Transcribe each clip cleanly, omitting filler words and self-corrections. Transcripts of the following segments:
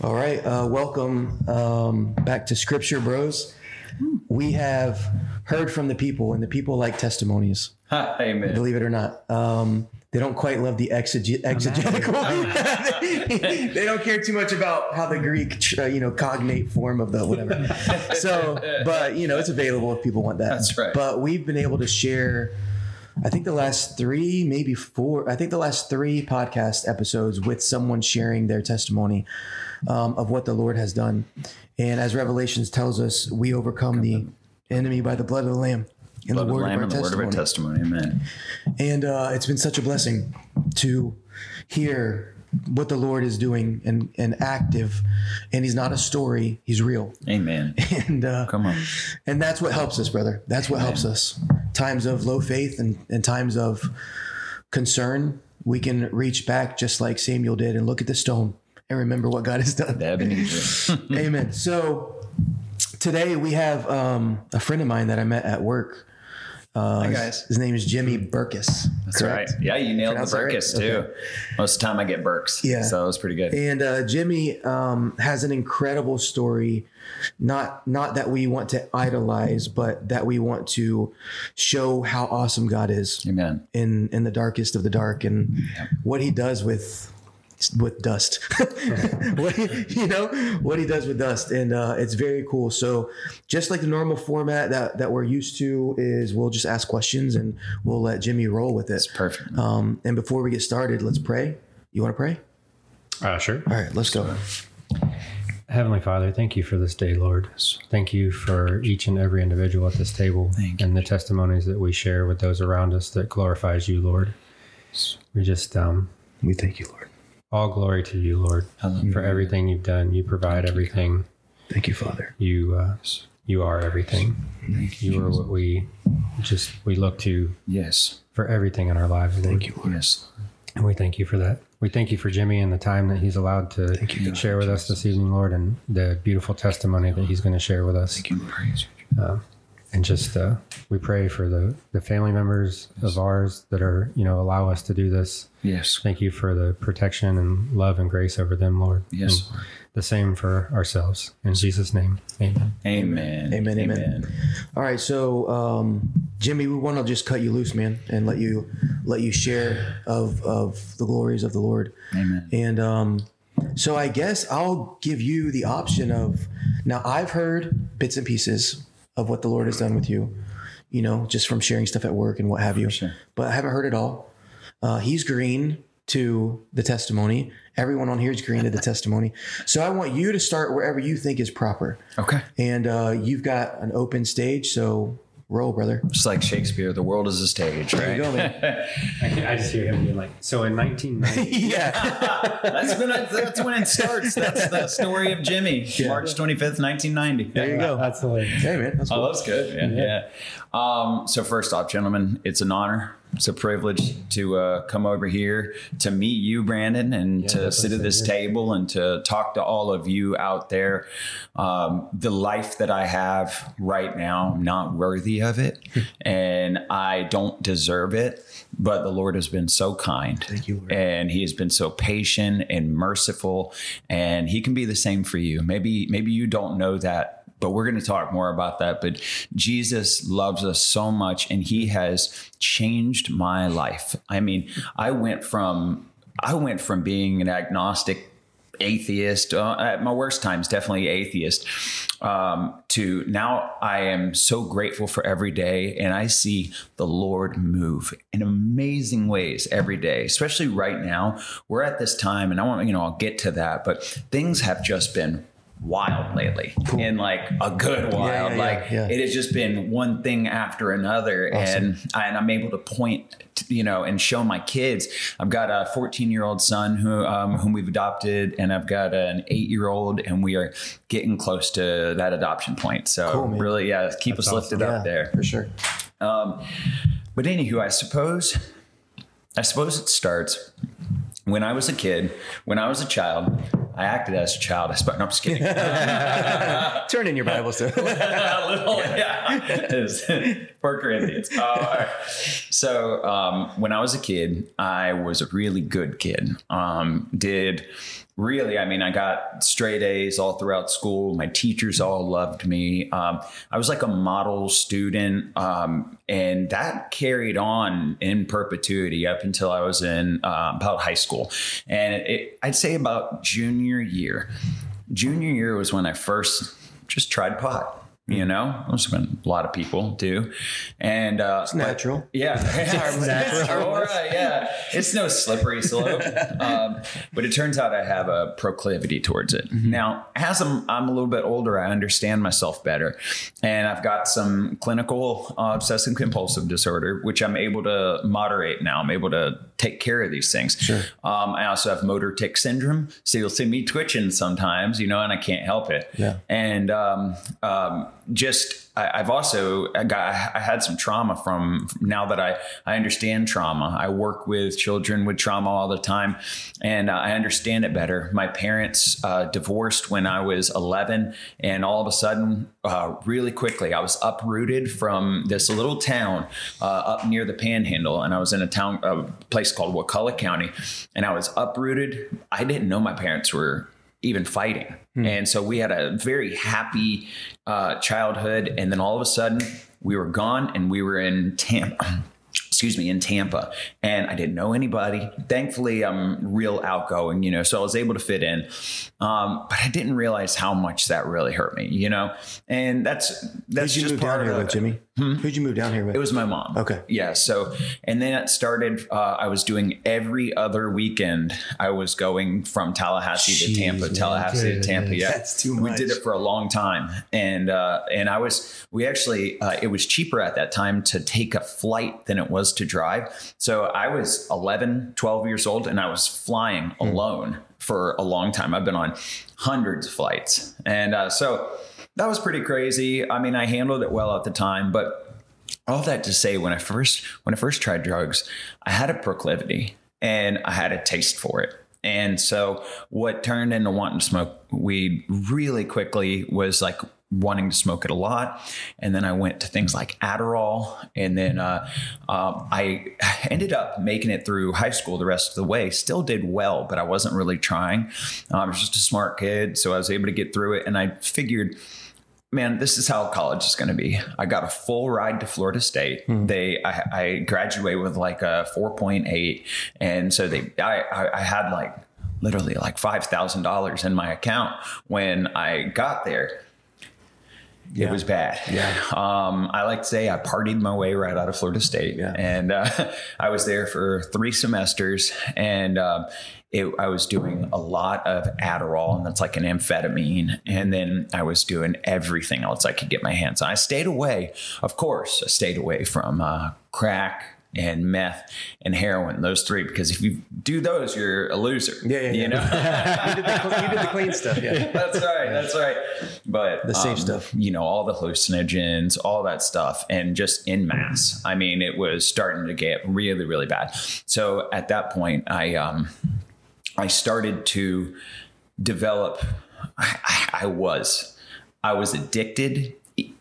All right. Welcome back to Scripture Bros. We have heard from the people, and the people like testimonies. Amen. Believe it or not. They don't quite love the exegetical. They don't care too much about how the Greek, cognate form of the whatever. So, but, it's available if people want that. That's right. But we've been able to share, I think the last three podcast episodes with someone sharing their testimony of what the Lord has done. And as Revelations tells us, we overcome the enemy by the blood of the Lamb. In the word of our testimony. Amen. And it's been such a blessing to hear what the Lord is doing and active. And he's not a story, he's real. Amen. And come on. And that's what helps us, brother. That's what helps us. Times of low faith and times of concern, we can reach back just like Samuel did and look at the stone and remember what God has done. Amen. So today we have a friend of mine that I met at work. Hi guys. His name is Jimmy Burkus. That's correct? right. Yeah, you nailed the Burkus too. Okay. Most of the time I get Burks. Yeah. So it was pretty good. And Jimmy has an incredible story. Not that we want to idolize, but that we want to show how awesome God is. Amen. In the darkest of the dark, and what he does with dust, what he does with dust. And it's very cool. So just like the normal format that we're used to is we'll just ask questions and we'll let Jimmy roll with it. It's perfect. And before we get started, let's pray. You want to pray? Sure. All right, let's go. Heavenly Father, thank you for this day, Lord. Thank you for each and every individual at this table and the testimonies that we share with those around us that glorifies you, Lord. We just, we thank you, Lord. All glory to you, Lord, for everything you've done. You provide everything. Thank you, Father. You are everything. You are what we look to. Yes. For everything in our lives, Lord. Thank you, Lord. Yes. And we thank you for that. We thank you for Jimmy and the time that he's allowed to share with us this evening, Lord, and the beautiful testimony that he's going to share with us. Thank you. Praise you. And just we pray for the family members of ours that are, allow us to do this. Yes. Thank you for the protection and love and grace over them, Lord. Yes. And the same for ourselves. In Jesus' name, amen. Amen. Amen. Amen. All right. So, Jimmy, we want to just cut you loose, man, and let you share of the glories of the Lord. Amen. And so I guess I'll give you the option of, now I've heard bits and pieces of what the Lord has done with you, just from sharing stuff at work and what have you. Sure. But I haven't heard it all. He's green to the testimony. Everyone on here is green to the testimony. So I want you to start wherever you think is proper. Okay. And you've got an open stage, so roll, brother. Just like Shakespeare, the world is a stage, right? There you go, man. I just hear him being like, so in 1990. Yeah. That's when it starts. That's the story of Jimmy. Yeah. March 25th, 1990. There you go. That's the way. Hey, man. That's cool. Oh, that's good. Yeah. So first off, gentlemen, it's an honor. It's a privilege to come over here to meet you, Brandon, and to sit at this table and to talk to all of you out there. The life that I have right now, I'm not worthy of it, and I don't deserve it. But the Lord has been so kind. Thank you, Lord. And he has been so patient and merciful, and he can be the same for you. Maybe you don't know that, but we're going to talk more about that. But Jesus loves us so much, and he has changed my life. I mean, I went from being an agnostic atheist, at my worst times, definitely atheist, to now I am so grateful for every day. And I see the Lord move in amazing ways every day, especially right now. We're at this time, and I'll get to that, but things have just been wild lately. Cool. In like a good wild. It has just been one thing after another. Awesome. And I'm able to point and show my kids. I've got a 14-year-old son whom we've adopted, and I've got an 8-year-old, and we are getting close to that adoption point. So cool, really, keep us lifted up there. For sure. But anywho, I suppose it starts when I was a kid, when I was a child. I acted as a child. No, I'm just kidding. Turn in your Bibles. A little, yeah. For Corinthians. All right. So when I was a kid, I was a really good kid. I got straight A's all throughout school. My teachers all loved me. I was like a model student. And that carried on in perpetuity up until I was in about high school. And I'd say about junior year. Junior year was when I first just tried pot. That's when a lot of people do. And it's natural. Yeah. Natural. Yeah. It's no slippery slope. But it turns out I have a proclivity towards it. Mm-hmm. Now, as I'm a little bit older, I understand myself better. And I've got some clinical obsessive compulsive disorder, which I'm able to moderate now. I'm able to take care of these things. Sure. I also have motor tic syndrome. So you'll see me twitching sometimes, and I can't help it. Yeah. And I had some trauma from now that I understand trauma. I work with children with trauma all the time, and I understand it better. My parents divorced when I was 11, and all of a sudden, really quickly, I was uprooted from this little town up near the Panhandle, and I was in a place called Wakulla County, and I was uprooted. I didn't know my parents were even fighting. And so we had a very happy childhood. And then all of a sudden we were gone and we were in Tampa. And I didn't know anybody. Thankfully, I'm real outgoing, so I was able to fit in. But I didn't realize how much that really hurt me, and that's just part of it. Jimmy? Who'd you move down here with? It was my mom. Okay. Yeah. So, and then it started, I was doing every other weekend. I was going from Tallahassee to Tampa, Tallahassee to Tampa. Yeah. That's too much. We did it for a long time. And it was cheaper at that time to take a flight than it was to drive. So I was 11, 12 years old, and I was flying alone for a long time. I've been on hundreds of flights. And so that was pretty crazy. I mean, I handled it well at the time, but all that to say, when I first tried drugs, I had a proclivity and I had a taste for it. And so what turned into wanting to smoke weed really quickly was like wanting to smoke it a lot. And then I went to things like Adderall. And then I ended up making it through high school the rest of the way. Still did well, but I wasn't really trying. I was just a smart kid. So I was able to get through it. And I figured, man, this is how college is going to be. I got a full ride to Florida State. I graduated with like a 4.8. And so I had like literally like $5,000 in my account when I got there. Yeah. It was bad. Yeah. I like to say I partied my way right out of Florida State. Yeah. And I was there for 3 semesters, and I was doing a lot of Adderall, and that's like an amphetamine. And then I was doing everything else I could get my hands on. I stayed away from crack and meth and heroin, those 3, because if you do those, you're a loser. Yeah. You did the clean stuff. Yeah. That's right. But the safe stuff, all the hallucinogens, all that stuff, and just en masse. I mean, it was starting to get really, really bad. So at that point, I started to develop. I was addicted.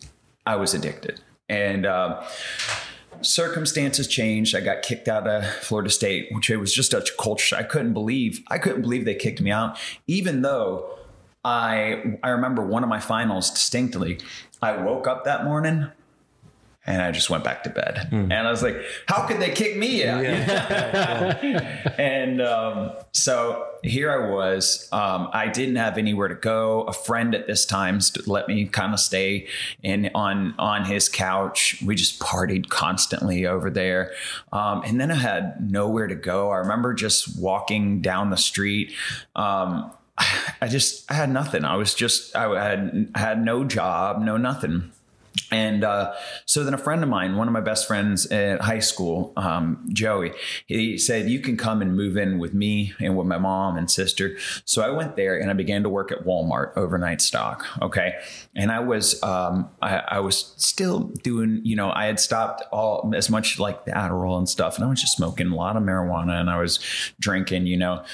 And circumstances changed. I got kicked out of Florida State, which it was just a culture. I couldn't believe they kicked me out, even though I remember one of my finals distinctly. I woke up that morning and I just went back to bed. And I was like, how could they kick me out? Yeah. And so here I was. I didn't have anywhere to go. A friend at this time let me kind of stay on his couch. We just partied constantly over there. And then I had nowhere to go. I remember just walking down the street. I had nothing. I had no job, no nothing. And so then a friend of mine, one of my best friends at high school, Joey, he said, you can come and move in with me and with my mom and sister. So I went there and I began to work at Walmart overnight stock. Okay. And I was still doing, I had stopped as much like the Adderall and stuff. And I was just smoking a lot of marijuana and I was drinking,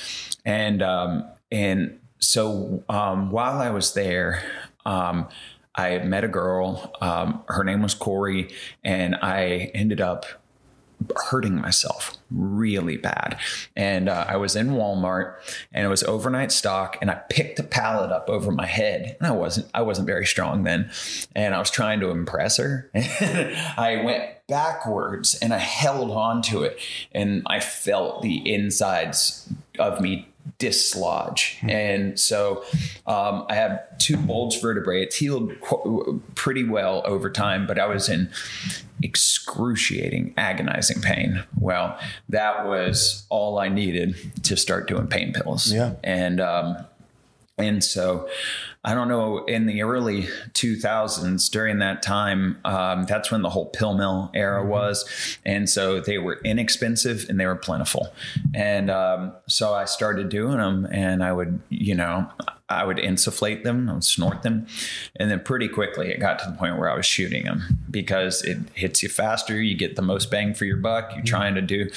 and so while I was there, I met a girl, her name was Corey, and I ended up hurting myself really bad. And I was in Walmart, and it was overnight stock, and I picked a pallet up over my head, and I wasn't very strong then, and I was trying to impress her. I went backwards and I held on to it, and I felt the insides of me dislodge. And so I have 2 bulge vertebrae. It's healed pretty well over time, but I was in excruciating, agonizing pain. Well, that was all I needed to start doing pain pills. Yeah. And so I don't know, in the early 2000s, during that time, that's when the whole pill mill era was. And so they were inexpensive and they were plentiful. And so I started doing them, and I would insufflate them, I would snort them. And then pretty quickly it got to the point where I was shooting them, because it hits you faster. You get the most bang for your buck. You're trying to do.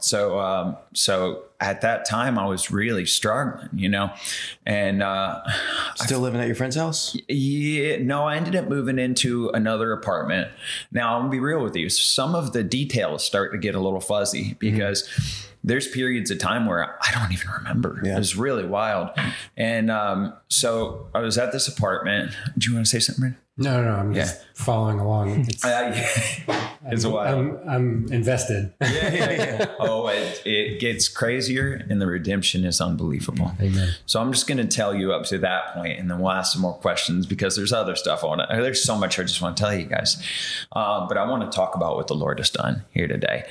So at that time I was really struggling, and still living at your friend's house? Yeah, no, I ended up moving into another apartment. Now, I'm gonna be real with you. Some of the details start to get a little fuzzy, because there's periods of time where I don't even remember. Yeah. It was really wild. And so I was at this apartment. Do you want to say something, Brandon? No, I'm just following along. It's wild. I'm invested. Yeah. Oh, it gets crazier, and the redemption is unbelievable. Amen. So I'm just going to tell you up to that point, and then we'll ask some more questions, because there's other stuff on it. There's so much I just want to tell you guys. But I want to talk about what the Lord has done here today.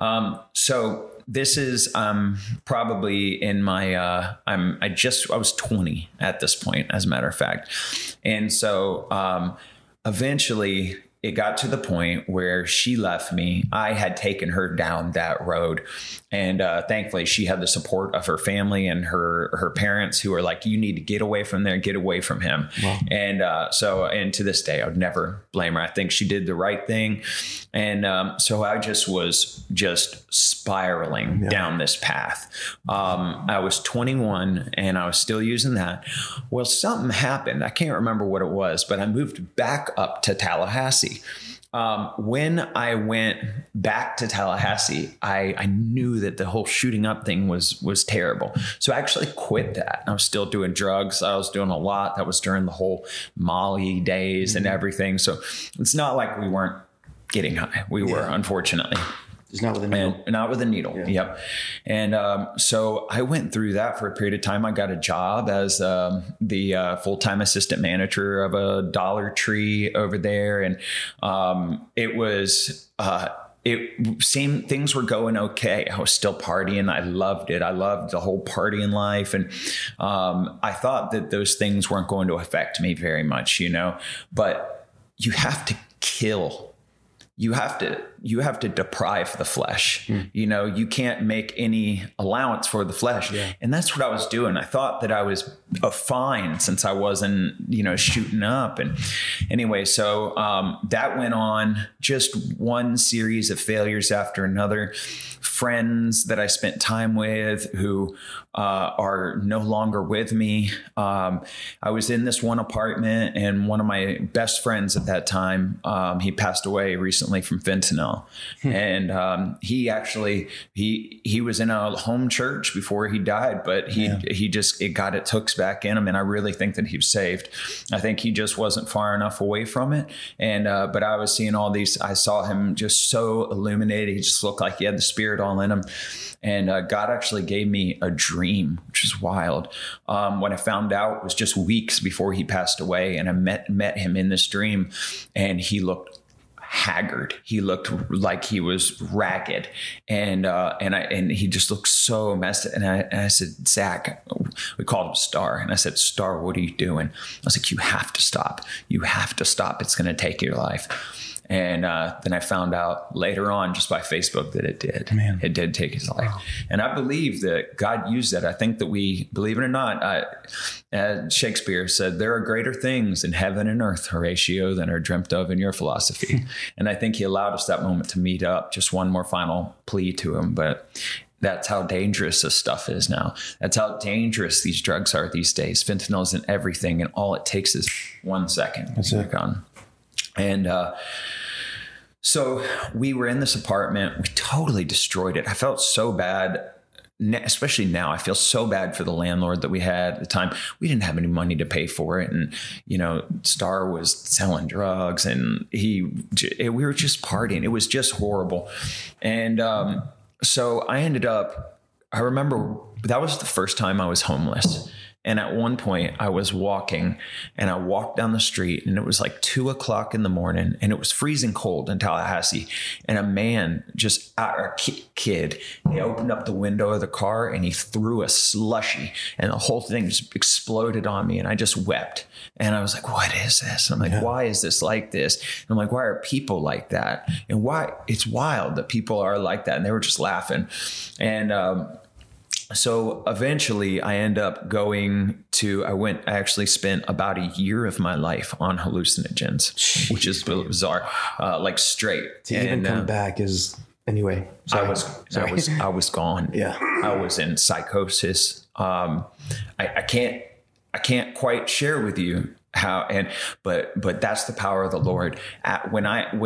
So this is probably in my, I was 20 at this point, as a matter of fact. And so eventually it got to the point where she left me. I had taken her down that road. And thankfully, she had the support of her family and her parents, who were like, you need to get away from there, get away from him. Wow. And to this day, I would never blame her. I think she did the right thing. And so I just was spiraling down this path. I was 21 and I was still using that. Well, something happened. I can't remember what it was, but I moved back up to Tallahassee. When I went back to Tallahassee, I knew that the whole shooting up thing was terrible. So I actually quit that. I was still doing drugs. I was doing a lot. That was during the whole Molly days and everything. So it's not like we weren't getting high. We were, unfortunately. It's not with a needle. And not with a needle. Yeah. Yep. And so I went through that for a period of time. I got a job as the full-time assistant manager of a Dollar Tree over there. And it seemed things were going okay. I was still partying. I loved it. I loved the whole partying life. And I thought that those things weren't going to affect me very much, but you have to kill. You have to deprive the flesh. You can't make any allowance for the flesh. Yeah. And that's what I was doing. I thought that I was fine since I wasn't, shooting up. And anyway, so that went on, just one series of failures after another. Friends that I spent time with who are no longer with me. I was in this one apartment, and one of my best friends at that time, he passed away recently from fentanyl. And he was in a home church before he died, but it got its hooks back in him. And I really think that he was saved. I think he just wasn't far enough away from it. And but I was seeing all these, I saw him just so illuminated. He just looked like he had the Spirit all in him. And God actually gave me a dream, which is wild. When I found out, it was just weeks before he passed away, and I met him in this dream, and he looked haggard. He looked like he was ragged, and he just looked so messed up. And I said, Zach, we called him Star, and I said, Star, what are you doing? I was like, you have to stop. You have to stop. It's going to take your life. And then I found out later on, just by Facebook, that it did. Man. It did take his life. Wow. And I believe that God used that. I think that we, believe it or not, Shakespeare said, there are greater things in heaven and earth, Horatio, than are dreamt of in your philosophy. And I think he allowed us that moment to meet up. Just one more final plea to him. But That's how dangerous this stuff is now. That's how dangerous these drugs are these days. Fentanyl's in everything, and all it takes is 1 second. That's it. Gone. And so we were in this apartment. We totally destroyed it. I felt so bad, especially now. I feel so bad for the landlord that we had at the time. We didn't have any money to pay for it. And, Star was selling drugs, and we were just partying. It was just horrible. And so I remember that was the first time I was homeless. And at one point I was walking, and I walked down the street, and it was like 2:00 in the morning, and it was freezing cold in Tallahassee. And a man, kid, he opened up the window of the car, and he threw a slushie, and the whole thing just exploded on me. And I just wept. And I was like, what is this? And I'm like, why is this like this? And I'm like, why are people like that? And why? It's wild that people are like that. And they were just laughing. And, so eventually I end up I actually spent about a year of my life on hallucinogens. Jeez, which is bizarre, like straight. To even come back is anyway. I was gone. Yeah. I was in psychosis. I can't quite share with you how, but that's the power of the Lord. When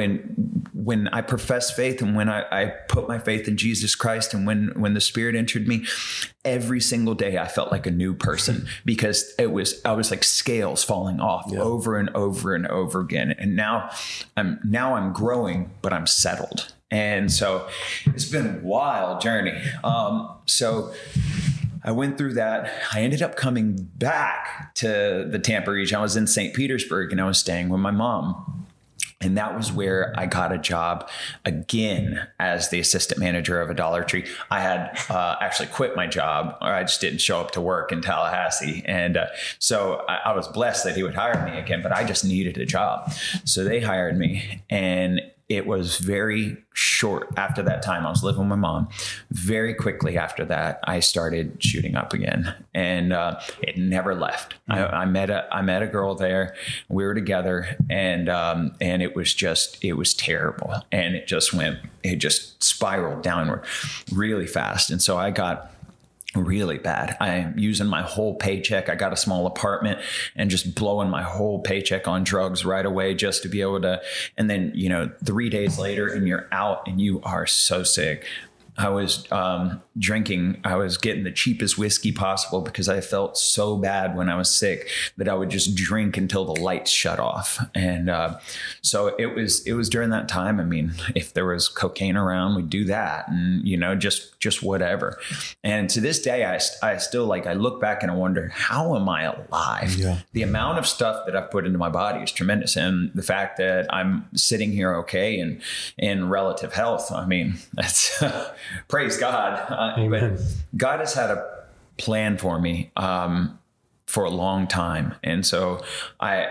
I profess faith, and when I put my faith in Jesus Christ, and when the Spirit entered me, every single day I felt like a new person, because I was like scales falling off over and over and over again. And now I'm growing, but I'm settled. And so it's been a wild journey. So I went through that. I ended up coming back to the Tampa region. I was in St. Petersburg, and I was staying with my mom. And that was where I got a job again as the assistant manager of a Dollar Tree. I had actually quit my job, or I just didn't show up to work in Tallahassee. And so I was blessed that he would hire me again, but I just needed a job. So they hired me, and it was very short after that time. I was living with my mom. Very quickly after that, I started shooting up again, and it never left. I met a girl there. We were together, and it was terrible, and it just spiraled downward really fast. And so I got really bad. I'm using my whole paycheck. I got a small apartment, and just blowing my whole paycheck on drugs right away just to be able to. And then, 3 days later, and you're out, and you are so sick. I was drinking. I was getting the cheapest whiskey possible, because I felt so bad when I was sick that I would just drink until the lights shut off. And so it was during that time. I mean, if there was cocaine around, we'd do that, and just whatever. And to this day, I still I look back and I wonder, how am I alive? Yeah. The amount of stuff that I've put into my body is tremendous, and the fact that I'm sitting here okay and in relative health. I mean, that's praise God. But God has had a plan for me for a long time. And so I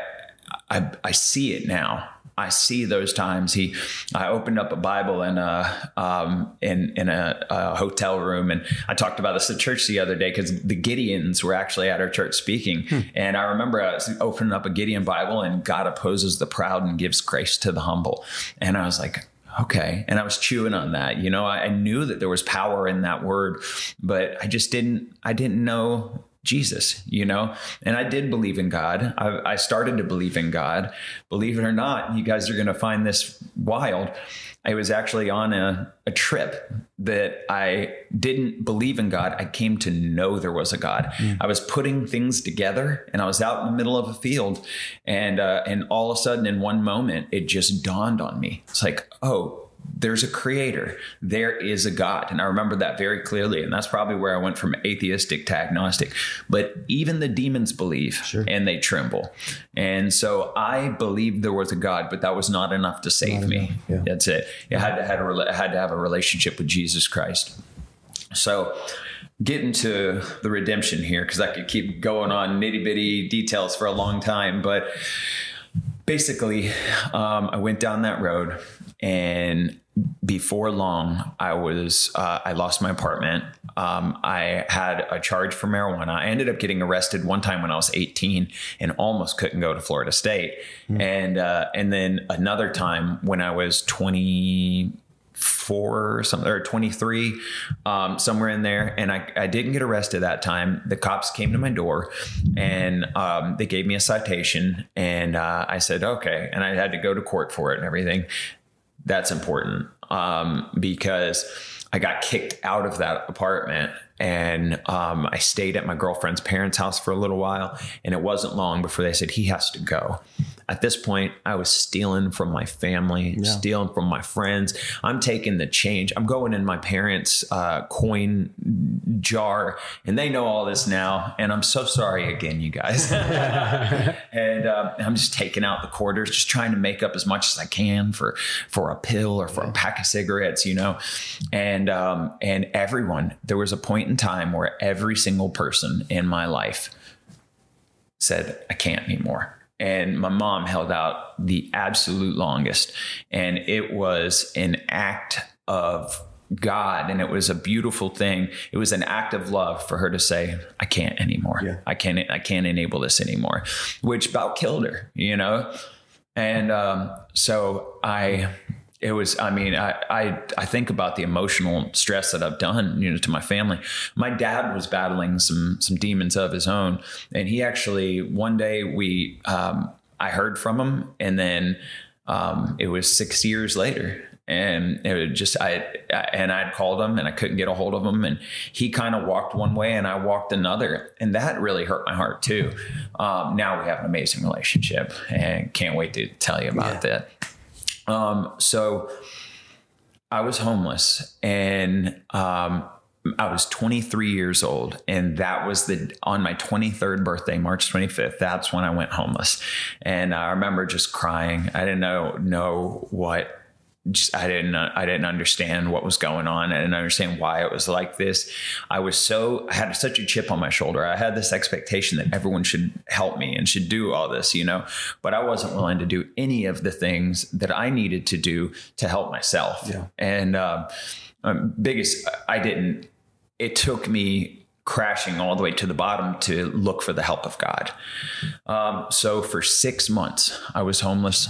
see it now. I see those times. I opened up a Bible in a hotel room, and I talked about this at church the other day, because the Gideons were actually at our church speaking. And I remember I was opening up a Gideon Bible, and God opposes the proud and gives grace to the humble. And I was like, okay. And I was chewing on that. I knew that there was power in that word, but I didn't know Jesus, and I did believe in God. I started to believe in God. Believe it or not, you guys are going to find this wild. I was actually on a trip that I didn't believe in God. I came to know there was a God. I was putting things together, and I was out in the middle of a field, and all of a sudden, in one moment, it just dawned on me. It's like, oh, there's a creator. There is a God. And I remember that very clearly. And that's probably where I went from atheistic to agnostic. But even the demons believe, and they tremble. And so I believed there was a God, but that was not enough to save me. Yeah. That's it. I had to have a relationship with Jesus Christ. So getting to the redemption here, because I could keep going on nitty bitty details for a long time. But basically, I went down that road, and before long, I lost my apartment. I had a charge for marijuana. I ended up getting arrested one time when I was 18 and almost couldn't go to Florida State. And then another time when I was 20, or 23, somewhere in there. And I didn't get arrested that time. The cops came to my door and they gave me a citation, and I said, okay. And I had to go to court for it and everything. That's important because I got kicked out of that apartment, and I stayed at my girlfriend's parents' house for a little while, and it wasn't long before they said he has to go. At this point, I was stealing from my family, stealing from my friends. I'm taking the change. I'm going in my parents' coin jar, and they know all this now. And I'm so sorry again, you guys. And I'm just taking out the quarters, just trying to make up as much as I can for a pill or for a pack of cigarettes, you know. And everyone, there was a point in time where every single person in my life said, I can't anymore. And my mom held out the absolute longest. And it was an act of God. And it was a beautiful thing. It was an act of love for her to say, I can't anymore. Yeah. I can't enable this anymore, which about killed her, you know? And so I think about the emotional stress that I've done, you know, to my family. My dad was battling some demons of his own, and he actually, one day I heard from him, and then it was 6 years later, and it was just I'd called him and I couldn't get a hold of him, and he kind of walked one way and I walked another, and that really hurt my heart too. Now we have an amazing relationship, and can't wait to tell you about that. So I was homeless, and I was 23 years old, and that was on my 23rd birthday, March 25th. That's when I went homeless. And I remember just crying. I didn't know what. I didn't understand what was going on. I didn't understand why it was like this. I had such a chip on my shoulder. I had this expectation that everyone should help me and should do all this, you know, but I wasn't willing to do any of the things that I needed to do to help myself. Yeah. And it took me crashing all the way to the bottom to look for the help of God. So for 6 months, I was homeless.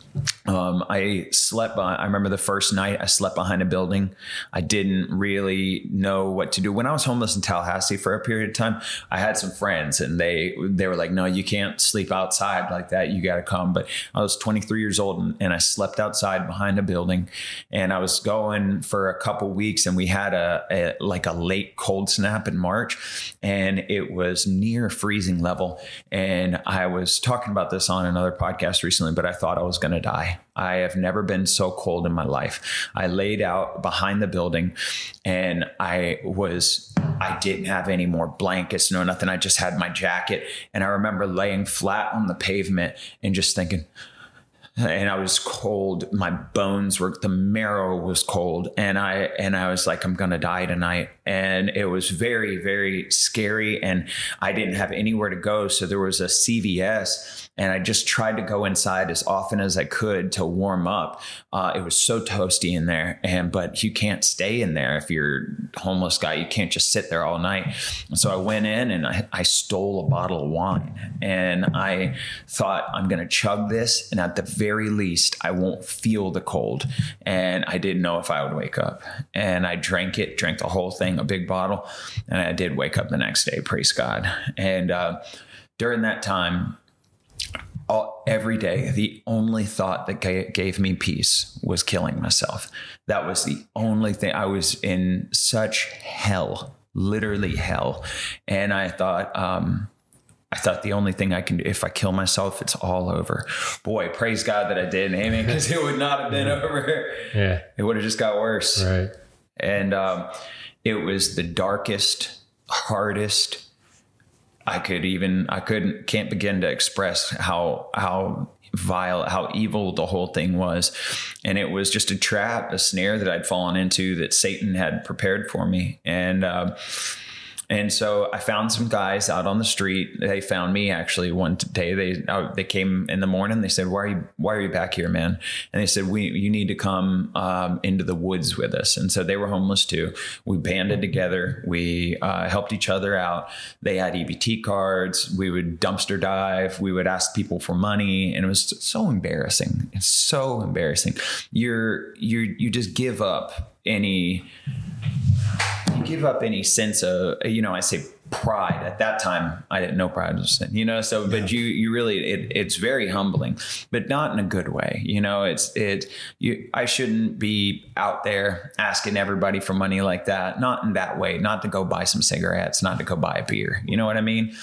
I remember the first night I slept behind a building. I didn't really know what to do. When I was homeless in Tallahassee for a period of time, I had some friends, and they were like, no, you can't sleep outside like that. You got to come. But I was 23 years old, and I slept outside behind a building, and I was going for a couple weeks, and we had a late cold snap in March, and it was near freezing level. And I was talking about this on another podcast recently, but I thought I was going to die. I have never been so cold in my life. I laid out behind the building, and I didn't have any more blankets, no nothing. I just had my jacket, and I remember laying flat on the pavement and just thinking, and I was cold. My bones the marrow was cold. And I was like, I'm going to die tonight. And it was very, very scary. And I didn't have anywhere to go. So there was a CVS, and I just tried to go inside as often as I could to warm up. It was so toasty in there, but you can't stay in there if you're a homeless guy. You can't just sit there all night. And so I went in, and I stole a bottle of wine, and I thought, I'm going to chug this, and at the very least, I won't feel the cold. And I didn't know if I would wake up. And I drank the whole thing, a big bottle, and I did wake up the next day, praise God. And during that time, every day, the only thought that gave me peace was killing myself. That was the only thing. I was in such hell, literally hell. And I thought the only thing I can do, if I kill myself, it's all over. Boy, praise God that I did, amen, because it would not have been over. Yeah. It would have just got worse. Right. And it was the darkest, hardest. Can't begin to express how vile, how evil the whole thing was. And it was just a trap, a snare that I'd fallen into that Satan had prepared for me. And And so I found some guys out on the street. They found me actually one day. They came in the morning. They said, why are you back here, man? And they said, you need to come into the woods with us. And so they were homeless too. We banded together. We helped each other out. They had EBT cards. We would dumpster dive. We would ask people for money. And it was so embarrassing. It's so embarrassing. You just give up any sense of, I say pride. At that time, I didn't know pride was a sin, so, but you really, it's very humbling, but not in a good way. I shouldn't be out there asking everybody for money like that. Not in that way, not to go buy some cigarettes, not to go buy a beer. You know what I mean?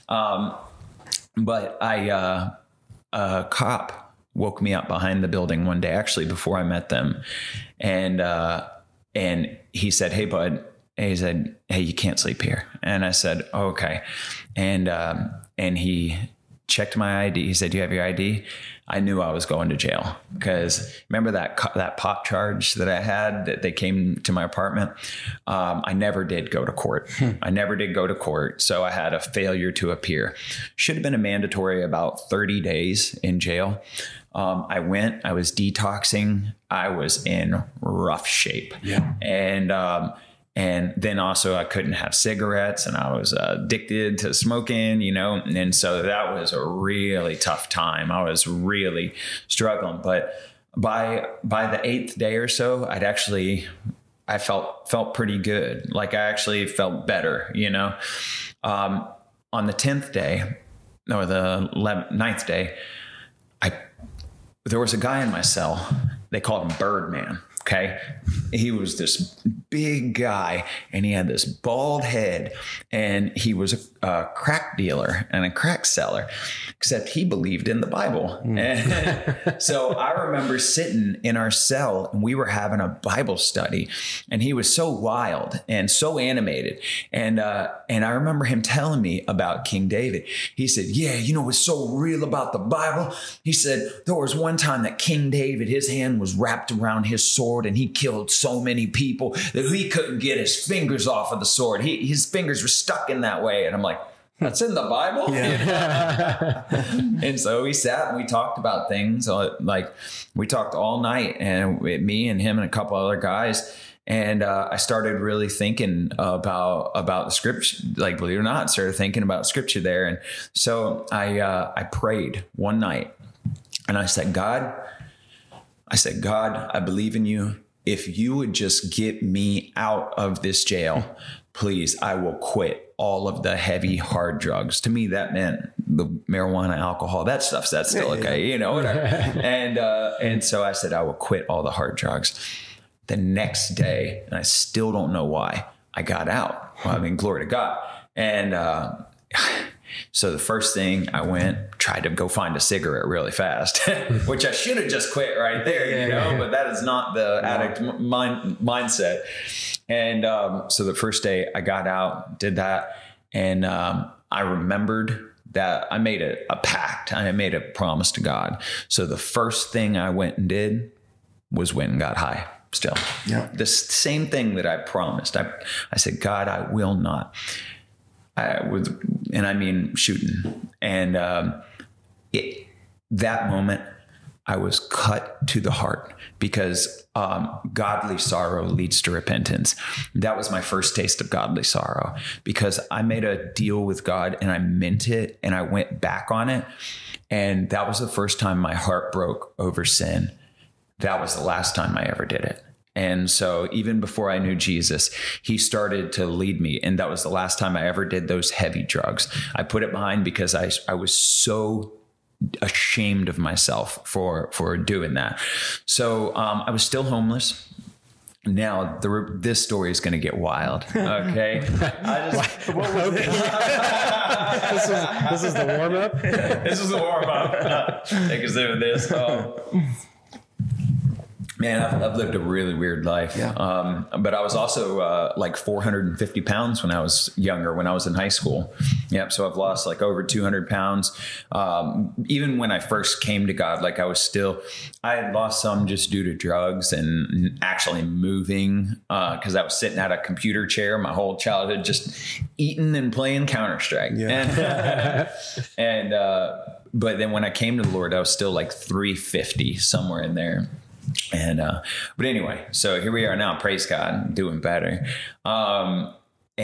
But a cop woke me up behind the building one day, actually before I met them. And he said, "Hey, bud." And he said, "Hey, you can't sleep here." And I said, oh, "Okay." And he checked my ID. He said, "Do you have your ID?" I knew I was going to jail because remember that pop charge that I had that they came to my apartment. I never did go to court. So I had a failure to appear. Should have been a mandatory about 30 days in jail. I was detoxing. I was in rough shape. Yeah. And then also I couldn't have cigarettes and I was addicted to smoking, and so that was a really tough time. I was really struggling, but by the 8th day or so, I felt pretty good. Like I actually felt better, on the 10th day or the 9th day, there was a guy in my cell. They called him Birdman. Okay. He was this big guy and he had this bald head and he was a crack dealer and a crack seller, except he believed in the Bible. And so I remember sitting in our cell and we were having a Bible study and he was so wild and so animated. And I remember him telling me about King David. He said, "Yeah, what's so real about the Bible?" He said, "There was one time that King David, his hand was wrapped around his sword and he killed so many people that he couldn't get his fingers off of the sword. His fingers were stuck in that way." And I'm like, that's in the Bible? Yeah. And so we sat and we talked about things. Like we talked all night, and me and him and a couple other guys. And I started really thinking about the scripture, like, believe it or not, started thinking about scripture there. And so I prayed one night and I said, God, I believe in you. If you would just get me out of this jail, please, I will quit all of the heavy, hard drugs. To me, that meant the marijuana, alcohol, that's still okay, whatever. And so I said, I will quit all the hard drugs. The next day, and I still don't know why, I got out. Well, glory to God. And so the first thing I tried to go find a cigarette really fast, which I should have just quit right there, but that is not the addict mindset. And so the first day I got out, did that. And I remembered that I made a pact. I made a promise to God. So the first thing I went and did was went and got high still. Yeah. The same thing that I promised. I said, God, I will not. And I mean shooting. And that moment, I was cut to the heart because godly sorrow leads to repentance. That was my first taste of godly sorrow because I made a deal with God and I meant it and I went back on it. And that was the first time my heart broke over sin. That was the last time I ever did it. And so even before I knew Jesus, he started to lead me. And that was the last time I ever did those heavy drugs. I put it behind because I was so ashamed of myself for doing that. So I was still homeless. Now this story is going to get wild. Okay. This is the warm up. This is the warm up. Take us into this. Man, I've lived a really weird life. Yeah. But I was also like 450 pounds when I was younger, when I was in high school. Yep. So I've lost like over 200 pounds. Even when I first came to God, like I had lost some just due to drugs and actually moving, because I was sitting at a computer chair my whole childhood, just eating and playing Counter-Strike. Yeah. But then when I came to the Lord, I was still like 350, somewhere in there. And, but anyway, so here we are now, praise God, doing better. So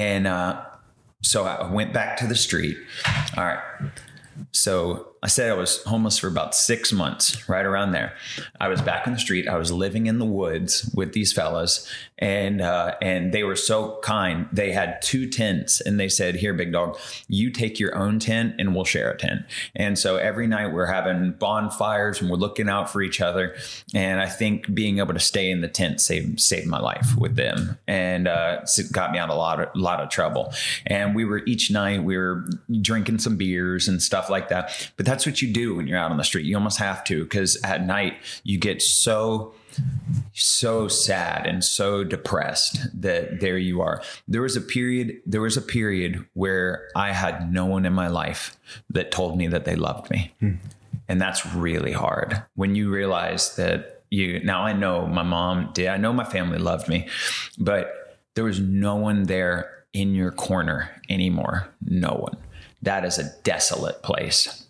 I went back to the street. All right. So I said I was homeless for about 6 months, right around there. I was back on the street. I was living in the woods with these fellas, and they were so kind. They had 2 tents, and they said, "Here, big dog, you take your own tent and we'll share a tent." And so every night we're having bonfires and we're looking out for each other. And I think being able to stay in the tent saved my life with them, and it got me out of a lot of trouble. And each night we were drinking some beers and stuff like that. But that's what you do when you're out on the street. You almost have to, because at night you get so sad and so depressed that there you are. There was a period where I had no one in my life that told me that they loved me. And that's really hard when you realize that now I know my mom did. I know my family loved me, but there was no one there in your corner anymore. No one. That is a desolate place.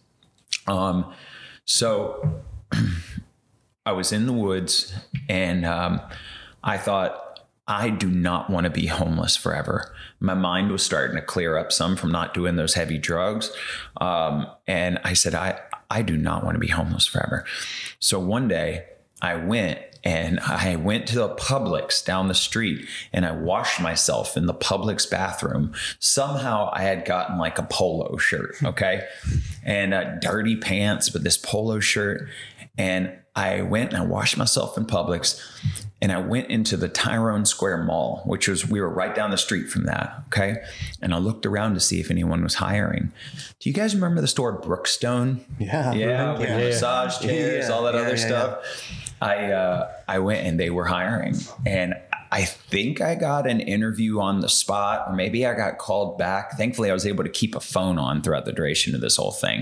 So I was in the woods, and I thought, I do not want to be homeless forever. My mind was starting to clear up some from not doing those heavy drugs. And I said, I do not want to be homeless forever. So one day I went to the Publix down the street, and I washed myself in the Publix bathroom. Somehow I had gotten like a polo shirt, okay, and dirty pants, but this polo shirt. And I went and I washed myself in Publix, and I went into the Tyrone Square Mall, we were right down the street from that, okay? And I looked around to see if anyone was hiring. Do you guys remember the store Brookstone? Yeah. With massage chairs, all that other stuff. I went, and they were hiring, and I think I got an interview on the spot, or maybe I got called back. Thankfully, I was able to keep a phone on throughout the duration of this whole thing.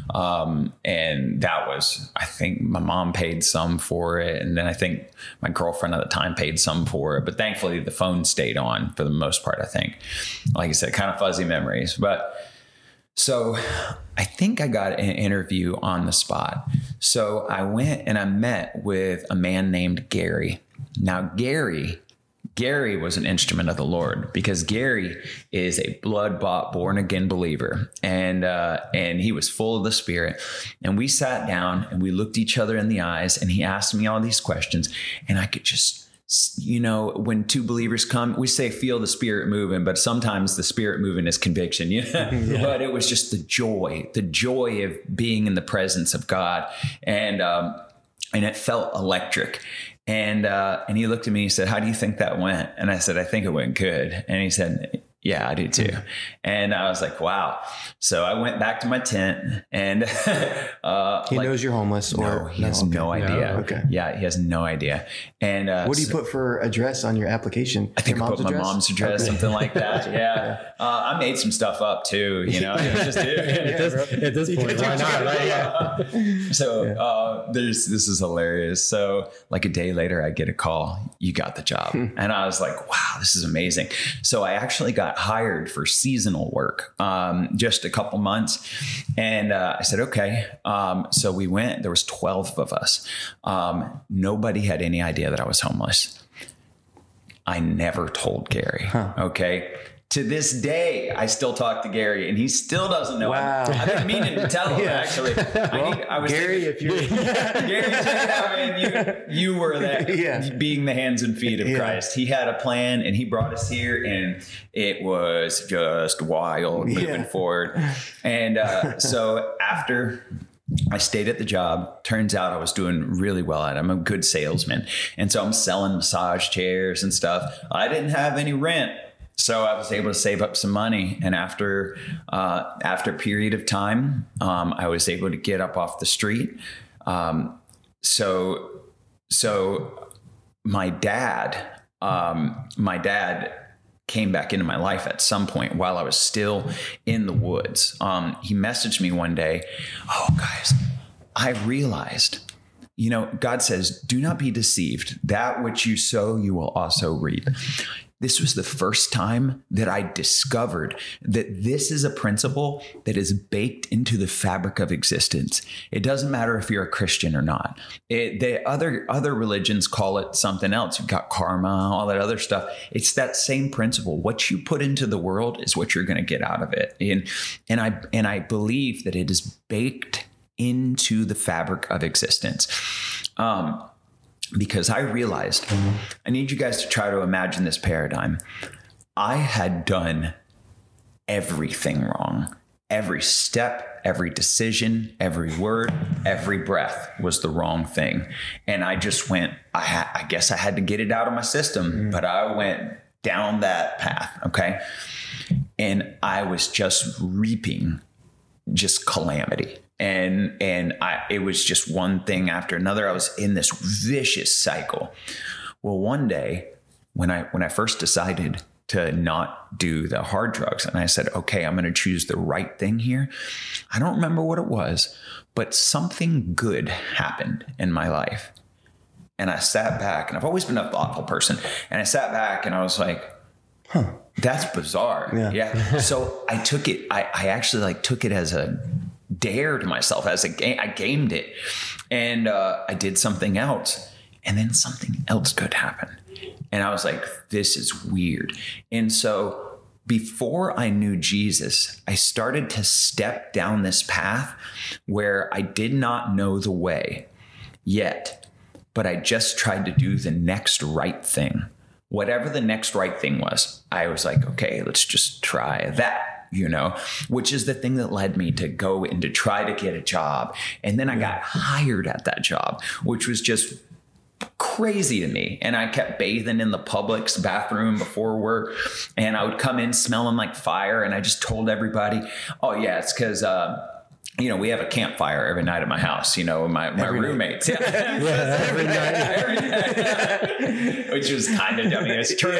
And that was, I think my mom paid some for it. And then I think my girlfriend at the time paid some for it. But thankfully, the phone stayed on for the most part, I think. Like I said, kind of fuzzy memories. But so I think I got an interview on the spot. So I went and I met with a man named Gary. Now, Gary was an instrument of the Lord, because Gary is a blood-bought, born-again believer, and he was full of the Spirit. And we sat down and we looked each other in the eyes, and he asked me all these questions, and I could just, when two believers come, we say feel the Spirit moving, but sometimes the Spirit moving is conviction. Yeah. But it was just the joy of being in the presence of God, and it felt electric. And he looked at me and he said, "How do you think that went?" And I said, "I think it went good." And he said, "Yeah, I do too." And I was like, wow. So I went back to my tent, and he knows you're homeless, or he has no idea. No, okay. Yeah, he has no idea. And what do you put for address on your application? I think I put my mom's address, something like that. Yeah. I made some stuff up too, Just at this point, why not? Right? Yeah. So this is hilarious. So like a day later, I get a call. "You got the job." And I was like, wow, this is amazing. So I actually got hired for seasonal work, just a couple months. And I said, okay. So we went, there was 12 of us. Nobody had any idea that I was homeless. I never told Gary. Okay. To this day, I still talk to Gary, and he still doesn't know. Wow. I've been meaning to tell him, actually. Gary, if you're... Gary, you were that, being the hands and feet of Christ. He had a plan, and he brought us here, and it was just wild moving forward. And so after I stayed at the job, turns out I was doing really well at it. I'm a good salesman. And so I'm selling massage chairs and stuff. I didn't have any rent. So I was able to save up some money, and after a period of time, I was able to get up off the street. So my dad came back into my life at some point while I was still in the woods. He messaged me one day, "Oh, guys, I realized, God says, do not be deceived. That which you sow, you will also reap." This was the first time that I discovered that this is a principle that is baked into the fabric of existence. It doesn't matter if you're a Christian or not. The other religions call it something else. You've got karma, all that other stuff. It's that same principle. What you put into the world is what you're going to get out of it. And I believe that it is baked into the fabric of existence. Because I realized, I need you guys to try to imagine this paradigm. I had done everything wrong. Every step, every decision, every word, every breath was the wrong thing. And I just went, I guess I had to get it out of my system, but I went down that path. Okay. And I was just reaping just calamity. And it was just one thing after another. I was in this vicious cycle. Well, one day when I first decided to not do the hard drugs, and I said, okay, I'm going to choose the right thing here. I don't remember what it was, but something good happened in my life. And I sat back, and I've always been a thoughtful person. And I sat back and I was like, that's bizarre. Yeah. So I took it. I actually took it as a dare to myself, as a game. I gamed it, and I did something else, and then something else could happen. And I was like, this is weird. And so before I knew Jesus, I started to step down this path where I did not know the way yet, but I just tried to do the next right thing. Whatever the next right thing was, I was like, okay, let's just try that. Which is the thing that led me to go and to try to get a job. And then I got hired at that job, which was just crazy to me. And I kept bathing in the Publix bathroom before work, and I would come in smelling like fire. And I just told everybody, oh yeah, it's because, we have a campfire every night at my house, my roommates. Every night. Which was kind of dummy. It's true.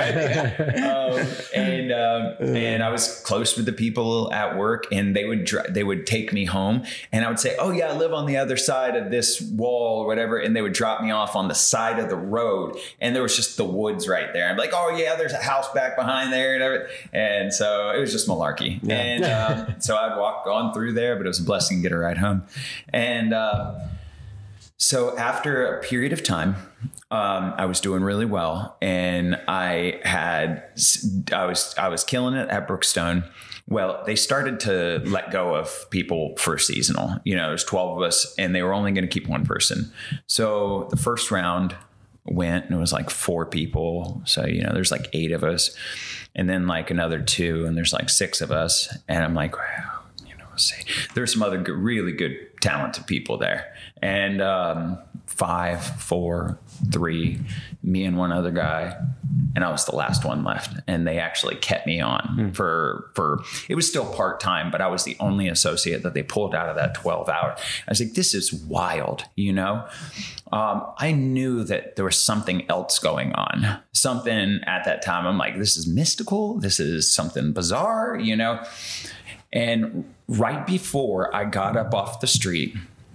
And I was close with the people at work, and they would take me home, and I would say, oh yeah, I live on the other side of this wall or whatever. And they would drop me off on the side of the road, and there was just the woods right there. I'm like, oh yeah, there's a house back behind there and everything. And so it was just malarkey. Yeah. And so I'd walk on through there, but it was a blessing to get a ride home. And so after a period of time, I was doing really well, and I was killing it at Brookstone. Well, they started to let go of people for seasonal. There's 12 of us, and they were only going to keep one person. So the first round went, and it was 4 people. So, there's 8 of us, and then another 2, and there's 6 of us. And I'm like, wow. See, there's some other really good, talented people there, and 5, 4, 3, me and one other guy, and I was the last one left. And they actually kept me on for it was still part-time, but I was the only associate that they pulled out of that 12 hour. I was like, this is wild. I knew that there was something else going on, something at that time. I'm like, this is mystical. This is something bizarre, And right before I got up off the street,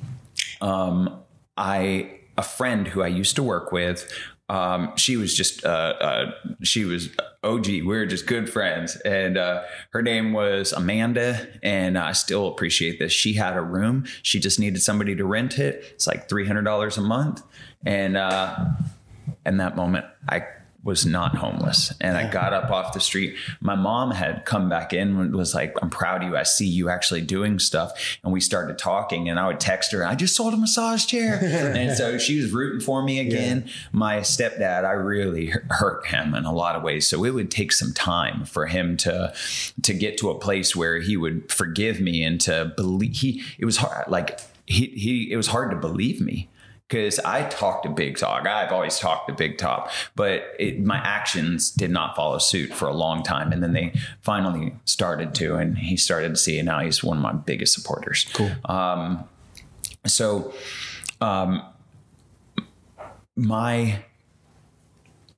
a friend who I used to work with, she was just, she was OG. We were just good friends. And her name was Amanda. And I still appreciate this. She had a room. She just needed somebody to rent it. It's $300 a month. And in that moment, I was not homeless. And I got up off the street. My mom had come back in and was like, I'm proud of you. I see you actually doing stuff. And we started talking, and I would text her, I just sold a massage chair. And so she was rooting for me again. Yeah. My stepdad, I really hurt him in a lot of ways. So it would take some time for him to get to a place where he would forgive me and to believe. It was hard. It was hard to believe me. Because I talked a big talk. I've always talked a big talk, but my actions did not follow suit for a long time. And then they finally started to, and he started to see, and now he's one of my biggest supporters. Cool. My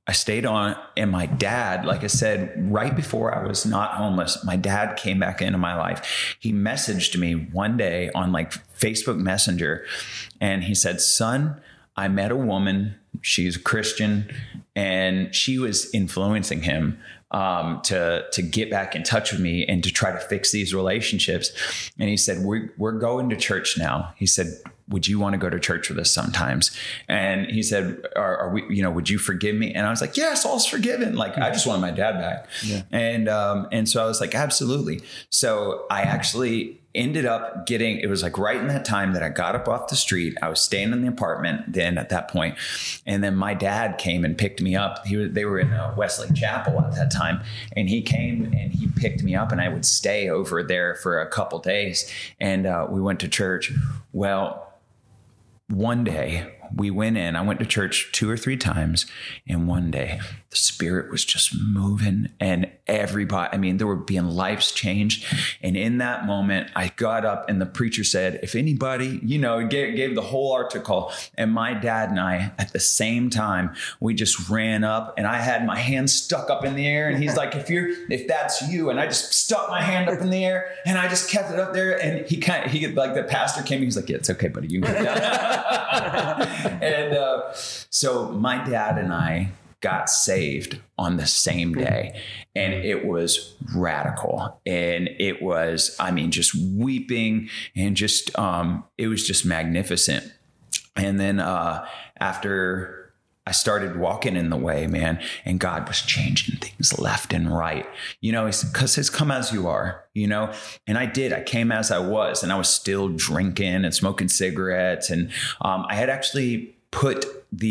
I stayed on, and my dad, like I said, right before I was not homeless, my dad came back into my life. He messaged me one day on like Facebook Messenger, and he said, son, I met a woman. She's a Christian, and she was influencing him to get back in touch with me and to try to fix these relationships. And he said, we're going to church now. He said, would you want to go to church with us sometimes? And he said, are we, would you forgive me? And I was like, yes, all's forgiven. Like, I just wanted my dad back. Yeah. And so I was like, absolutely. So I actually ended up it was like right in that time that I got up off the street. I was staying in the apartment then at that point. And then my dad came and picked me up. They were in Wesley Chapel at that time. And he came and he picked me up, and I would stay over there for a couple days. And we went to church. Well, one day we went in, I went to church 2 or 3 times. And one day the Spirit was just moving, and everybody, there were being lives changed. And in that moment, I got up and the preacher said, if anybody, gave the whole altar call. And my dad and I, at the same time, we just ran up, and I had my hand stuck up in the air. And he's like, if that's you. And I just stuck my hand up in the air, and I just kept it up there. And he like, the pastor came, he's like, yeah, it's okay, buddy. You can get down. And so my dad and I got saved on the same day, and it was radical, and it was, just weeping, and just, it was just magnificent. And then, after I started walking in the way, man, and God was changing things left and right, because it's come as you are, and I came as I was, and I was still drinking and smoking cigarettes. And, I had actually put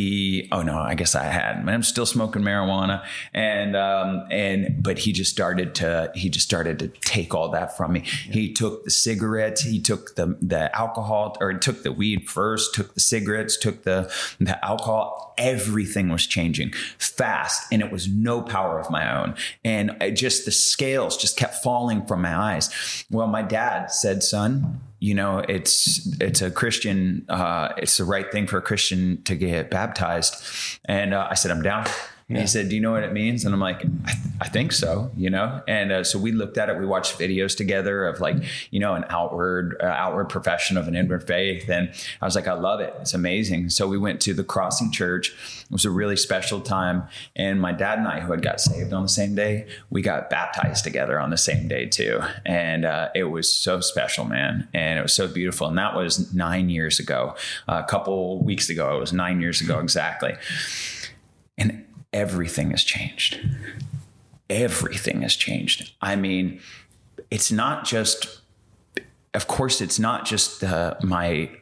I'm still smoking marijuana. But he just started to take all that from me. Yeah. He took the cigarettes, he took the alcohol, or took the weed first, took the cigarettes, took the alcohol. Everything was changing fast, and it was no power of my own. And the scales just kept falling from my eyes. Well, my dad said, son, it's a Christian, it's the right thing for a Christian to get baptized. And I said, I'm down. And he said, do you know what it means? And I'm like, I think so, And so we looked at it. We watched videos together of an outward profession of an inward faith. And I was like, I love it. It's amazing. So we went to the Crossing Church. It was a really special time. And my dad and I, who had got saved on the same day, we got baptized together on the same day too. And it was so special, man. And it was so beautiful. And that was 9 years ago. A couple weeks ago, it was 9 years ago exactly. And everything has changed. Everything has changed. It's not just, of course, it's not just my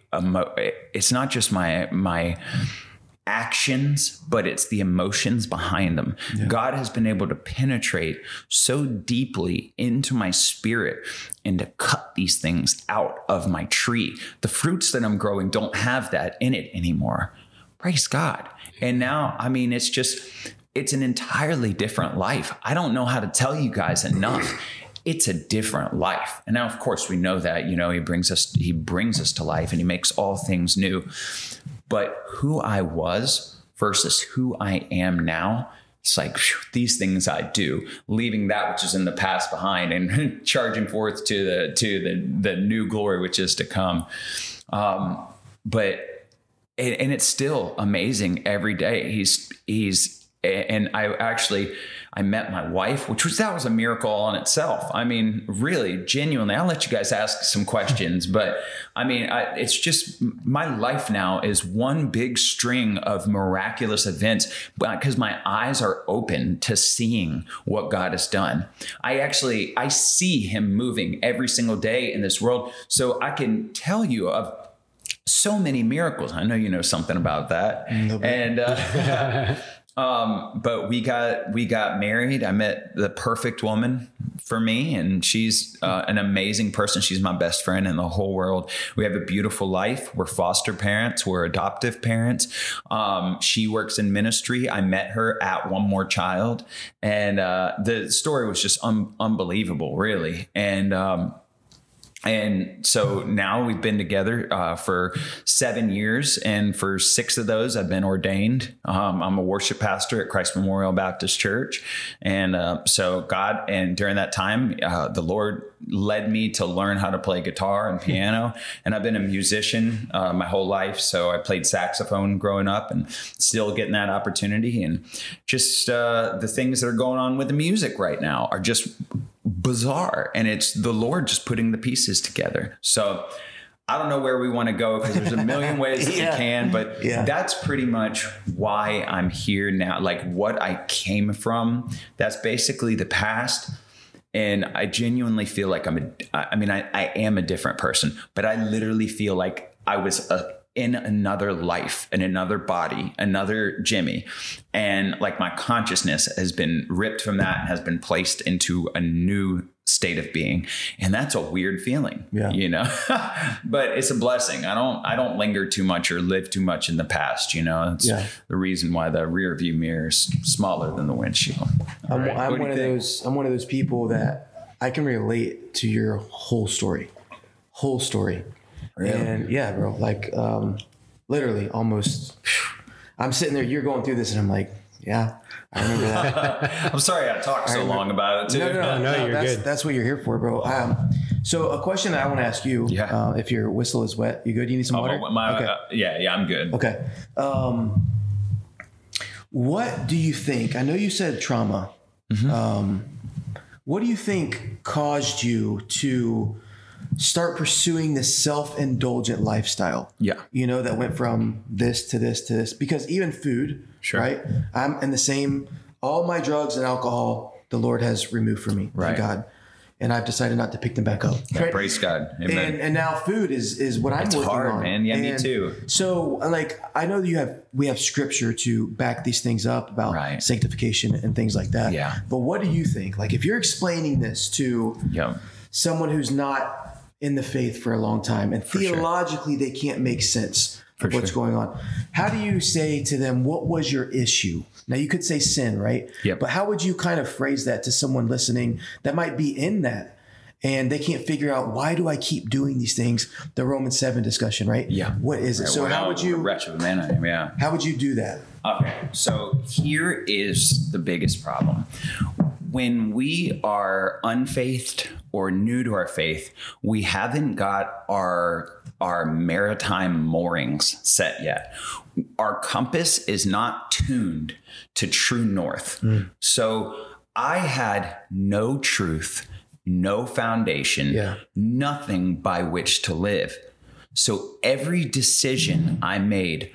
actions, but it's the emotions behind them. Yeah. God has been able to penetrate so deeply into my spirit and to cut these things out of my tree. The fruits that I'm growing don't have that in it anymore. Praise God. And now, it's an entirely different life. I don't know how to tell you guys enough. It's a different life. And now, of course, we know that, he brings us to life, and he makes all things new. But who I was versus who I am now, it's like these things I do, leaving that which is in the past behind and charging forth to the new glory which is to come. And it's still amazing every day. And I met my wife, that was a miracle on itself. Really, genuinely, I'll let you guys ask some questions, but it's just, my life now is one big string of miraculous events because my eyes are open to seeing what God has done. I see him moving every single day in this world. So I can tell you of so many miracles. I know you know something about that. But we got married. I met the perfect woman for me, and she's an amazing person. She's my best friend in the whole world. We have a beautiful life. We're foster parents. We're adoptive parents. She works in ministry. I met her at One More Child, and the story was just unbelievable, really. And And so now we've been together for 7 years, and for 6 of those, I've been ordained. I'm a worship pastor at Christ Memorial Baptist Church, and during that time, the Lord led me to learn how to play guitar and piano, and I've been a musician my whole life. So I played saxophone growing up, and still getting that opportunity. And just the things that are going on with the music right now are just bizarre, and it's the Lord just putting the pieces together. So I don't know where we want to go, because there's a million ways that we can, but that's pretty much why I'm here now. Like what I came from, that's basically the past. And I genuinely feel like I am a different person, but I literally feel like I was in another life, in another body, another Jimmy. And like my consciousness has been ripped from that and has been placed into a new state of being. And that's a weird feeling, you know, but it's a blessing. I don't linger too much or live too much in the past. You know, it's the reason why the rear view mirror is smaller than the windshield. I'm one of those people that I can relate to your whole story. Really? And yeah, bro, like, literally almost, I'm sitting there, you're going through this and I'm like, yeah, I remember that. I'm sorry I talked so long about it too. No, you're good. That's what you're here for, bro. So a question that I want to ask you, if your whistle is wet, you good? You need some water? Okay. I'm good. Okay. What do you think? I know you said trauma. Mm-hmm. What do you think caused you to start pursuing this self-indulgent lifestyle? Yeah. You know, that went from this to this to this, because even food, right? I'm in the same, all my drugs and alcohol, the Lord has removed from me, thank God. And I've decided not to pick them back up. Yeah, right? Praise God. Amen. And now food is what I'm working hard, on. Man. Yeah, me too. So like, I know we have scripture to back these things up about sanctification and things like that. Yeah. But what do you think? Like, if you're explaining this to someone who's not in the faith for a long time, and theologically they can't make sense of what's going on, how do you say to them, what was your issue? Now you could say sin, right? Yep. But how would you kind of phrase that to someone listening that might be in that and they can't figure out, why do I keep doing these things? The Romans 7 discussion, right? Yeah. What is it? So how would you, wretched man I am, yeah. How would you do that? Okay. So here is the biggest problem. When we are unfaithed or new to our faith, we haven't got our maritime moorings set yet. Our compass is not tuned to true north. So I had no truth, no foundation, nothing by which to live. So every decision I made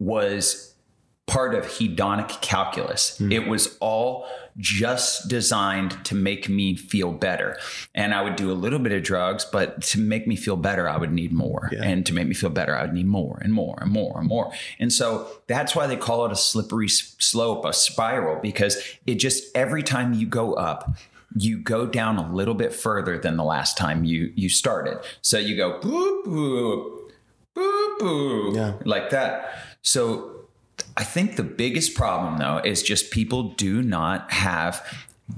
was part of hedonic calculus. It was all just designed to make me feel better. And I would do a little bit of drugs, but to make me feel better, I would need more. And to make me feel better, I would need more and more and more and more. And so that's why they call it a slippery slope, a spiral, because it just, every time you go up, you go down a little bit further than the last time you started. So you go boop, boop, boop, boop, like that. So I think the biggest problem, though, is just people do not have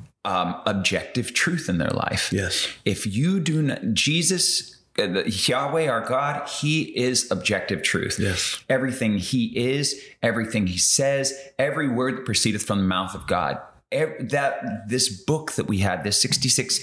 objective truth in their life. Yes. If you do not, Jesus, Yahweh, our God, he is objective truth. Yes. Everything he is, everything he says, every word that proceedeth from the mouth of God. This book that we had, this 66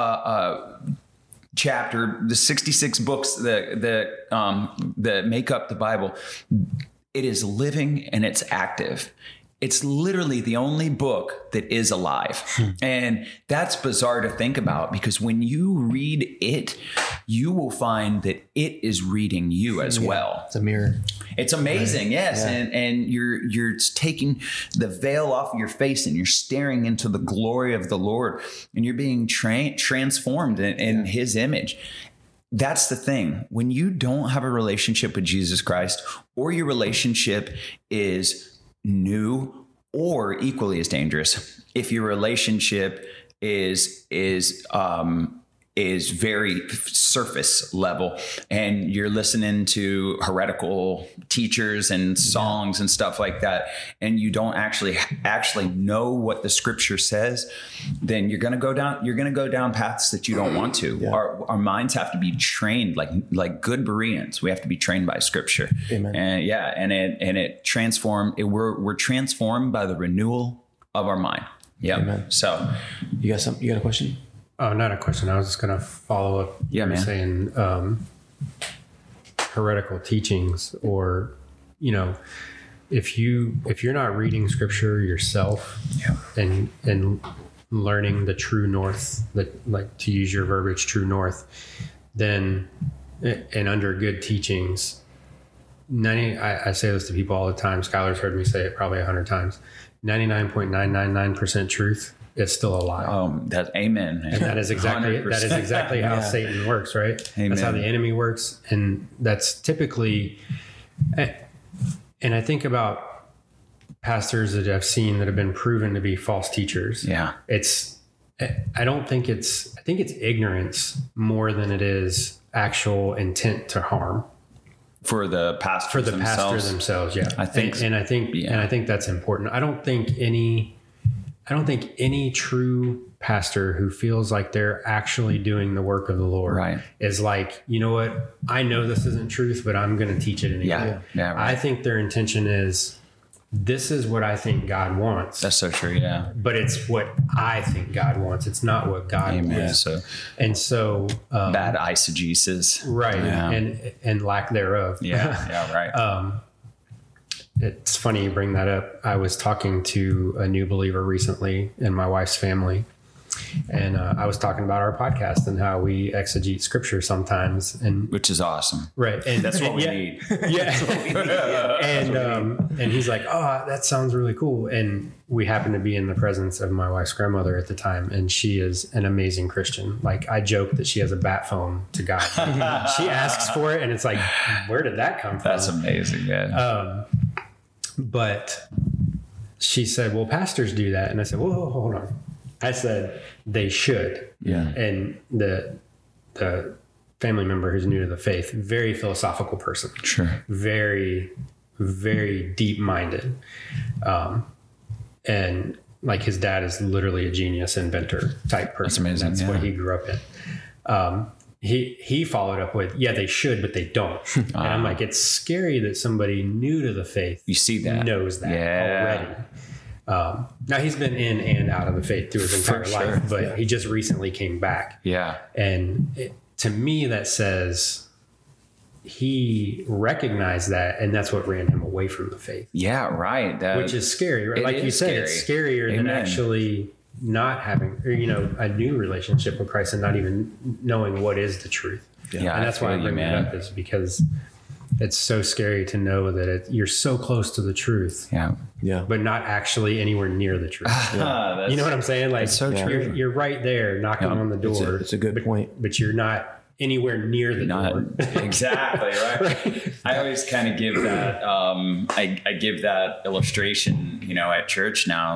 chapter, the 66 books that make up the Bible, it is living and it's active. It's literally the only book that is alive. And that's bizarre to think about, because when you read it, you will find that it is reading you as well. It's a mirror. It's amazing. Right. Yes. Yeah. And you're taking the veil off of your face and you're staring into the glory of the Lord, and you're being transformed in his image. That's the thing. When you don't have a relationship with Jesus Christ, or your relationship is new, or equally as dangerous, if your relationship is is very surface level, and you're listening to heretical teachers and songs and stuff like that, and you don't actually know what the scripture says, then you're going to go down paths that you don't want to. Our minds have to be trained like good Bereans. We have to be trained by scripture. Amen. And it transform. We're transformed by the renewal of our mind. Yeah. Amen. So you got a question? Oh, not a question. I was just going to follow up. Yeah, man. Saying heretical teachings, or, if you're not reading scripture yourself, and learning the true north, like to use your verbiage, true north, then, and under good teachings, I say this to people all the time. Skylar's heard me say it probably 100 times. 99.999% truth is still a lie. That's amen. And that is exactly how Satan works, right? Amen. That's how the enemy works. And that's typically, and I think about pastors that I've seen that have been proven to be false teachers. Yeah. I think it's ignorance more than it is actual intent to harm. For the pastor themselves. Yeah. I think I think that's important. I don't think any true pastor who feels like they're actually doing the work of the Lord is like, you know what? I know this isn't truth, but I'm going to teach it anyway. Yeah. Right. I think their intention is, this is what I think God wants. That's so true. Yeah. But it's what I think God wants. It's not what God wants. So bad eisegesis. Right. Yeah. And lack thereof. Yeah. Right. It's funny you bring that up. I was talking to a new believer recently in my wife's family, and I was talking about our podcast and how we exegete scripture sometimes, and which is awesome. Right. And that's what we need. And he's like, "Oh, that sounds really cool." And we happened to be in the presence of my wife's grandmother at the time, and she is an amazing Christian. Like, I joke that she has a bat phone to God. She asks for it, and it's like, where did that come from? That's amazing, man. But she said, well, pastors do that. And I said, whoa, hold on. I said, they should. Yeah. And the family member who's new to the faith, very philosophical person. Sure. Very, very deep minded. And like, his dad is literally a genius inventor type person. That's amazing. That's what he grew up in. He followed up with, they should, but they don't. And I'm like, it's scary that somebody new to the faith knows that already. Now, he's been in and out of the faith through his entire life, but he just recently came back. Yeah. And to me, that says he recognized that, and that's what ran him away from the faith. Yeah, right. Which is scary, right? Like you said, it's scarier than actually not having, a new relationship with Christ and not even knowing what is the truth. Yeah, and that's why I bring that up, is because it's so scary to know that you're so close to the truth, but not actually anywhere near the truth. You know what I'm saying? Like, so true. You're right there knocking on the door. It's a good point. But you're not anywhere near the door. Exactly, right? I always kind of give that, I give that illustration, at church now,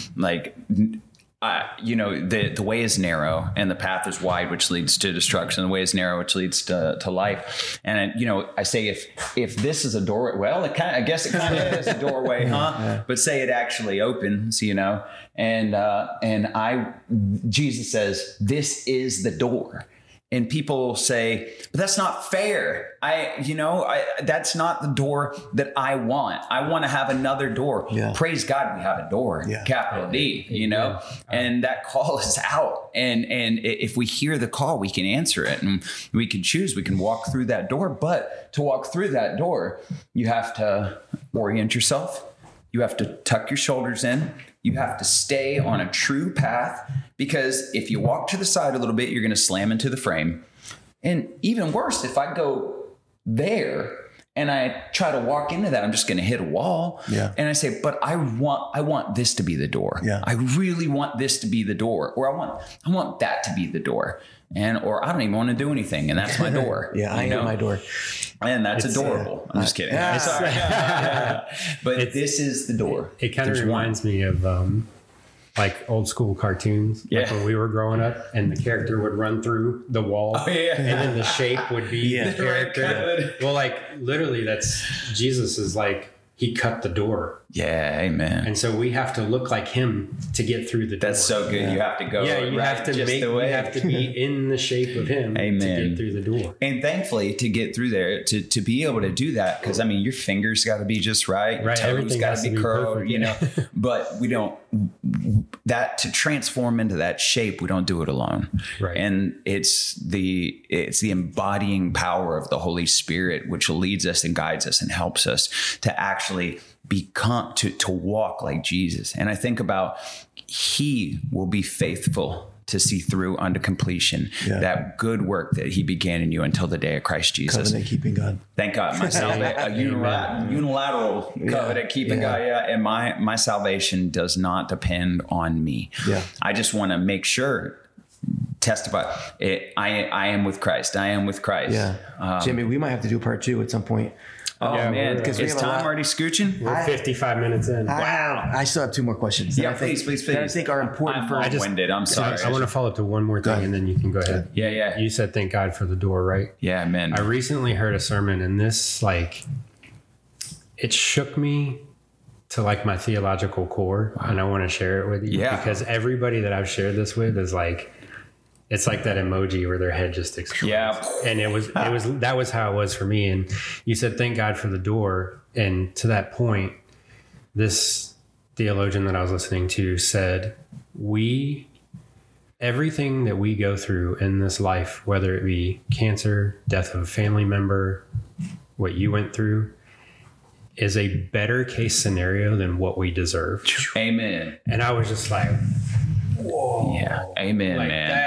the way is narrow and the path is wide, which leads to destruction. The way is narrow, which leads to life. And, I say, if this is a doorway, well, I guess it kind of is a doorway, huh? Yeah. But say it actually opens, and Jesus says, this is the door. And people say, but that's not fair. That's not the door that I want. I want to have another door. Yeah. Praise God, we have a door, capital D, and that call is out. And if we hear the call, we can answer it, and we can choose. We can walk through that door. But to walk through that door, you have to orient yourself. You have to tuck your shoulders in. You have to stay on a true path, because if you walk to the side a little bit, you're going to slam into the frame. And even worse, if I go there and I try to walk into that, I'm just going to hit a wall. Yeah. And I say, but I want this to be the door. Yeah. I really want this to be the door, or I want that to be the door. Or I don't even want to do anything, and that's my door. I am my door. And that's adorable. I'm just kidding. Sorry. But this is the door. It kind of reminds me of like old school cartoons, like when we were growing up, and the character would run through the wall, and then the shape would be the character. Well, like literally, that's Jesus is like he cut the door. Yeah, amen. And so we have to look like him to get through the door. That's so good. You have to go. You have to you have to be in the shape of him to get through the door. And thankfully, to get through there, to be able to do that, because I mean, your fingers got to be just right. Your toes got to be curled, perfect, you know. But we don't to transform into that shape. We don't do it alone. Right. And it's the embodying power of the Holy Spirit, which leads us and guides us and helps us to actually become to walk like Jesus. And I think about he will be faithful to see through unto completion that good work that he began in you until the day of Christ Jesus. Covenant keeping God. Thank God. My unilateral covenant keeping God. Yeah. And my salvation does not depend on me. Yeah. I just want to make sure, testify I am with Christ. I am with Christ. Yeah. Jimmy, we might have to do part 2 at some point. Oh man, because is time already scooching? We're 55 minutes in. Wow. I still have 2 more questions. Yeah, please. That I think are important for. I'm sorry. I want to follow up to one more thing, and then you can go ahead. Yeah. You said thank God for the door, right? Yeah, man. I recently heard a sermon, and this it shook me to like my theological core, and I want to share it with you because everybody that I've shared this with is like. It's like that emoji where their head just explodes. Yeah. And that was how it was for me. And you said, thank God for the door. And to that point, this theologian that I was listening to said, everything that we go through in this life, whether it be cancer, death of a family member, what you went through, is a better case scenario than what we deserve. Amen. And I was just like, whoa. Yeah. Amen, man.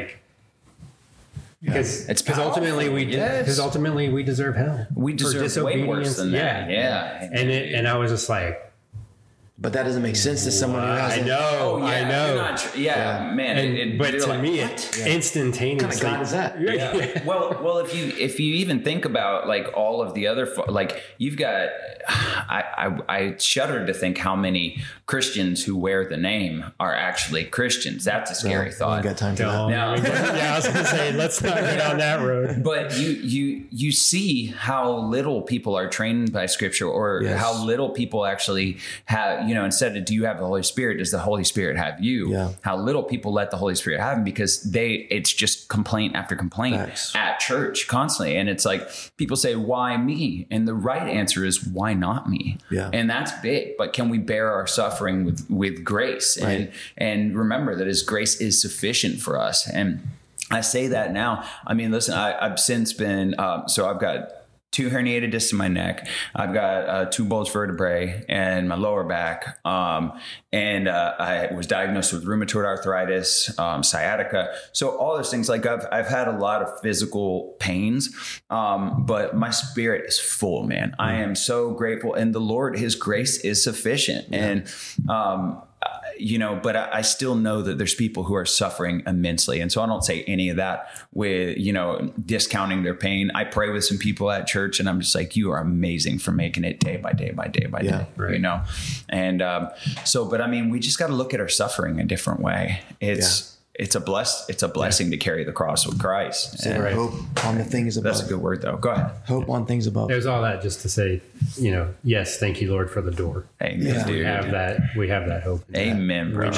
Because ultimately we deserve hell. We deserve way worse than that. Yeah. And I was just like, but that doesn't make sense to someone who hasn't. I know. Man. But to me, instantaneously. What kind of God is that? Yeah. Well, if you even think about like all of the other, like you've got, I shudder to think how many Christians who wear the name are actually Christians. That's a scary thought. I ain't got time for that. No. I was going to say, let's not go down that road. But you see how little people are trained by Scripture, or how little people actually have. Instead of do you have the Holy Spirit, does the Holy Spirit have you? Yeah. How little people let the Holy Spirit have him, because it's just complaint after complaint at church constantly. And it's like people say, why me? And the right answer is, why not me? Yeah. And that's big. But can we bear our suffering with grace? Right. And remember that his grace is sufficient for us. And I say that now. I mean, listen, I've since been, so I've got 2 herniated discs in my neck. I've got 2 bulged vertebrae in my lower back. And I was diagnosed with rheumatoid arthritis, sciatica. So all those things, like I've had a lot of physical pains, but my spirit is full, man. I am so grateful. And the Lord, his grace is sufficient. Yeah. And, but I still know that there's people who are suffering immensely. And so I don't say any of that with, discounting their pain. I pray with some people at church and I'm just like, you are amazing for making it day by day by day by day, right. And but I mean, we just got to look at our suffering a different way. It's a blessing to carry the cross with Christ. And hope on the things above. That's a good word though. Go ahead. Hope on things above. There's all that just to say, yes, thank you, Lord, for the door. Amen. Yeah. We have that hope. Amen, bro.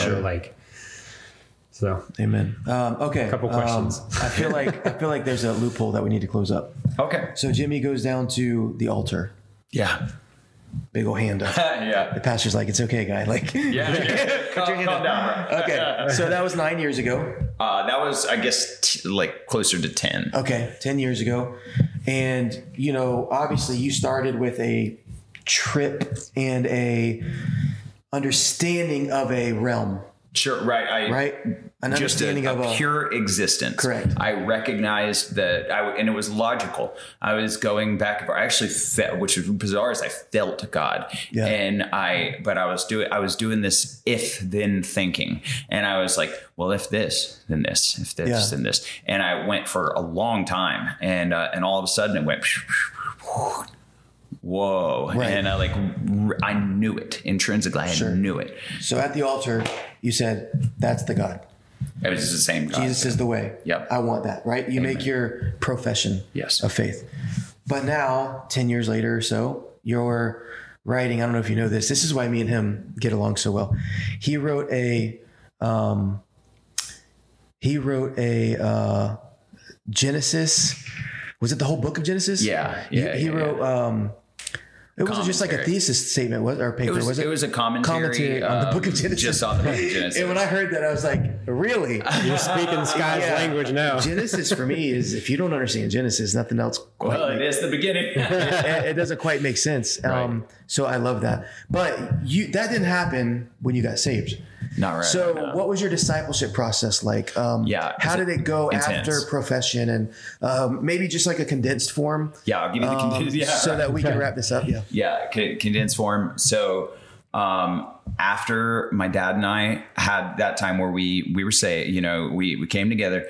Amen. Okay. A couple questions. I feel like there's a loophole that we need to close up. Okay. So Jimmy goes down to the altar. Yeah. Big old hand up. Yeah. The pastor's like, it's okay, guy. Like, put your hand down. Bro. Okay. So that was 9 years ago. That was, I guess, closer to 10. Okay. 10 years ago. And, obviously you started with a trip and a understanding of a realm. Sure. Right. An just understanding of a pure existence. Correct. I recognized that and it was logical. I was going back. I actually felt, which was bizarre, is I felt God. Yeah. And I was doing this if then thinking. And I was like, well, if this, then this, if this, then this. And I went for a long time. And all of a sudden it went whoa. Right. And I knew it intrinsically. I knew it. So at the altar, you said, that's the God. It was just the same God. Jesus is the way. Yep. I want that, right? You make your profession of faith. But now, 10 years later or so, you're writing, I don't know if you know this. This is why me and him get along so well. He wrote a Genesis. Was it the whole book of Genesis? Yeah. He wrote, it wasn't just like a thesis statement or paper, was it? It was a commentary on the book of Genesis. Just on the book of Genesis. And when I heard that, I was like, really? You're speaking Sky's language now. Genesis for me is, if you don't understand Genesis, nothing else quite it is the beginning. it doesn't quite make sense. Right. So I love that. But that didn't happen when you got saved. Not right. So no. What was your discipleship process like? How did it go intense. after profession, and maybe just like a condensed form? Yeah, I'll give you the condensed. So that we can wrap this up. Yeah, condensed form. So after my dad and I had that time where we were saying, we came together,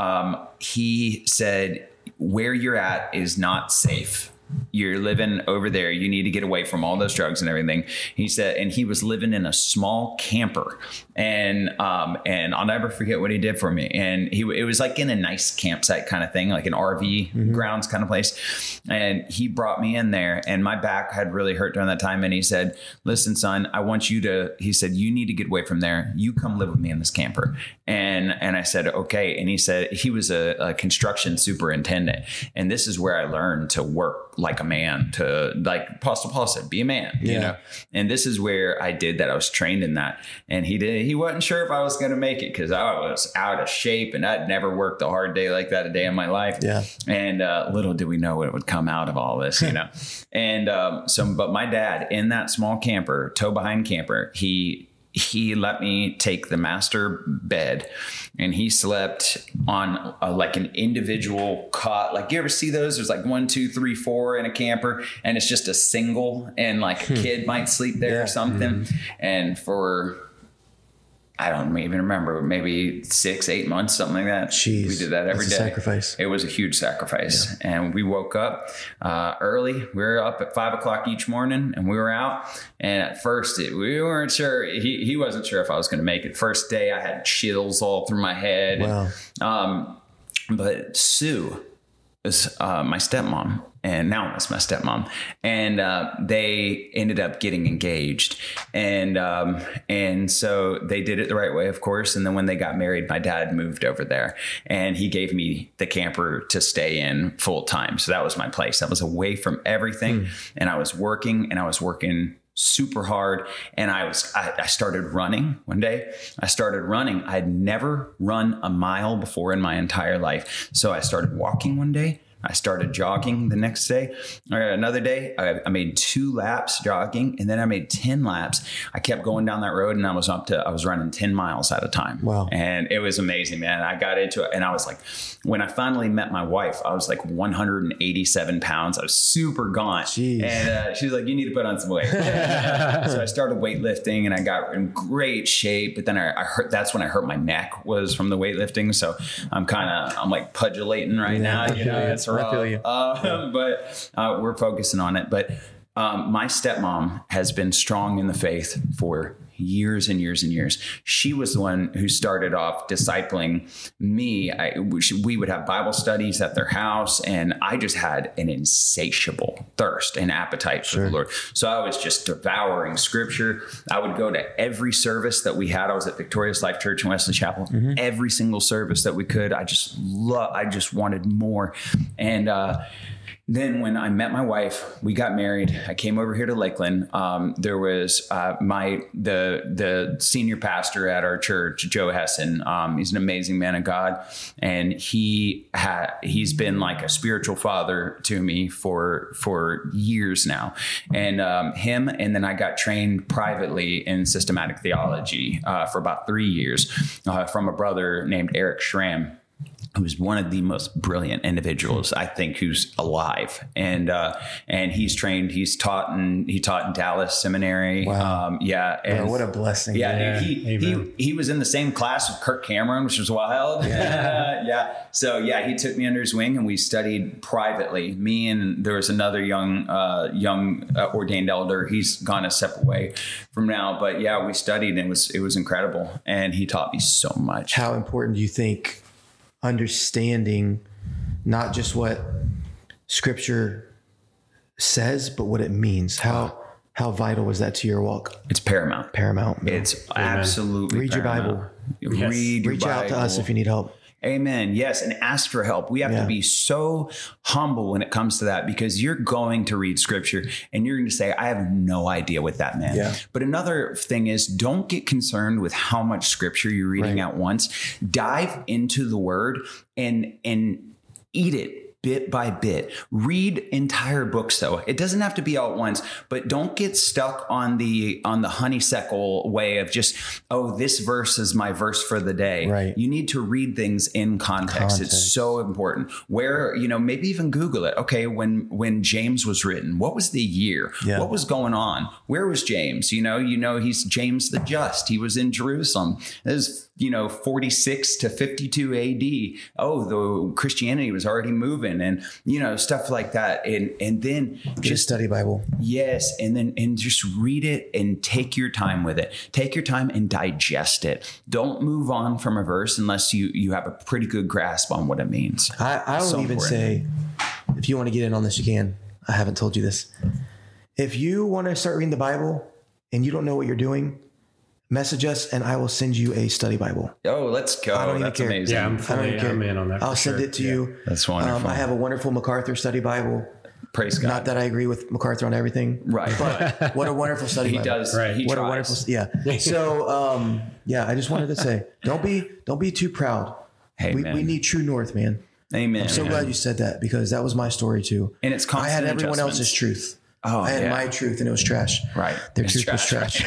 he said, where you're at is not safe. You're living over there. You need to get away from all those drugs and everything. He said, and he was living in a small camper, and I'll never forget what he did for me. And it was like in a nice campsite kind of thing, like an RV grounds kind of place. And he brought me in there, and my back had really hurt during that time. And he said, listen, son, he said, you need to get away from there. You come live with me in this camper. And I said, okay. And he said, he was a construction superintendent. And this is where I learned to work like a man, to, like Apostle Paul said, be a man, and this is where I did that. I was trained in that. And he wasn't sure if I was going to make it, because I was out of shape and I'd never worked a hard day like that a day in my life. Yeah. And little did we know what would come out of all this, And but my dad, in that small camper, tow behind camper, he let me take the master bed, and he slept on like an individual cot. Like, you ever see those? There's like 1, 2, 3, 4 in a camper, and it's just a single, and like a kid might sleep there or something. And for, I don't even remember, maybe 6, 8 months, something like that. Jeez, we did that every day. Sacrifice. It was a huge sacrifice. And we woke up early. We were up at 5 o'clock each morning, and we were out. And at first we weren't sure. He wasn't sure if I was going to make it. First day I had chills all through my head. Wow. But Sue is my stepmom. And now it's my stepmom, and they ended up getting engaged, and so they did it the right way, of course. And then when they got married, my dad moved over there, and he gave me the camper to stay in full time. So that was my place. That was away from everything, and I was working super hard. And I started running one day. I'd never run a mile before in my entire life. So I started walking one day. I started jogging the next day. Another day, I made 2 laps jogging, and then I made 10 laps. I kept going down that road, and I was running 10 miles at a time. Wow. And it was amazing, man. I got into it, and I was like, when I finally met my wife, I was like 187 pounds. I was super gaunt. Jeez. And she was like, you need to put on some weight. So I started weightlifting, and I got in great shape. But then that's when I hurt my neck, was from the weightlifting. So I'm like pudulating right now. It's rough. I feel you. But we're focusing on it. But my stepmom has been strong in the faith for years and years and years. She was the one who started off discipling me. We would have Bible studies at their house, and I just had an insatiable thirst and appetite for the Lord. So I was just devouring scripture. I would go to every service that we had. I was at Victorious Life Church in Wesley Chapel. Every single service that we could. I just wanted more. And then when I met my wife, we got married. I came over here to Lakeland. There was the senior pastor at our church, Joe Hessen. He's an amazing man of God, and he's been like a spiritual father to me for years now. And him, and then I got trained privately in systematic theology for about 3 years from a brother named Eric Schramm. who's one of the most brilliant individuals I think who's alive, and he's trained. He taught in Dallas Seminary. Wow. And what a blessing. Yeah, he was in the same class with Kirk Cameron, which was wild. So he took me under his wing, and we studied privately. Me and there was another young ordained elder. He's gone a separate way from now, but we studied, and it was incredible, and he taught me so much. How important do you think understanding not just what Scripture says, but what it means? How vital was that to your walk? It's paramount. It's absolutely Read paramount. Your Bible. Reach out to us if you need help. Amen. Yes. And ask for help. We have to be so humble when it comes to that, because you're going to read Scripture and you're going to say, I have no idea what that meant. Yeah. But another thing is, don't get concerned with how much Scripture you're reading at once. Dive into the Word and eat it bit by bit. Read entire books, though. It doesn't have to be all at once, but don't get stuck on the honeysuckle way of just, this verse is my verse for the day. Right. You need to read things in context. It's so important. Where, maybe even Google it. Okay, when James was written, what was the year? Yeah. What was going on? Where was James? He's James the Just. He was in Jerusalem. It was 46 to 52 AD. The Christianity was already moving, and stuff like that. And then just study Bible. Yes, and just read it and take your time with it. Take your time and digest it. Don't move on from a verse unless you have a pretty good grasp on what it means. I will even say, if you want to get in on this, you can. I haven't told you this. If you want to start reading the Bible and you don't know what you're doing, message us and I will send you a study Bible. Oh, let's go. I don't That's even care. amazing. Yeah, I'm in on that. I'll send it to you. That's wonderful. I have a wonderful MacArthur study Bible. Praise God. Not that I agree with MacArthur on everything. Right. But what a wonderful study He Bible. does. Right. He What tries. a wonderful, yeah. So, I just wanted to say, don't be too proud. Amen. We need true north, man. Amen. I'm so glad you said that, because that was my story too. And it's constant I had everyone adjustments. else's truth. Oh, I had my truth and it was trash. Right. Their It's truth was trash.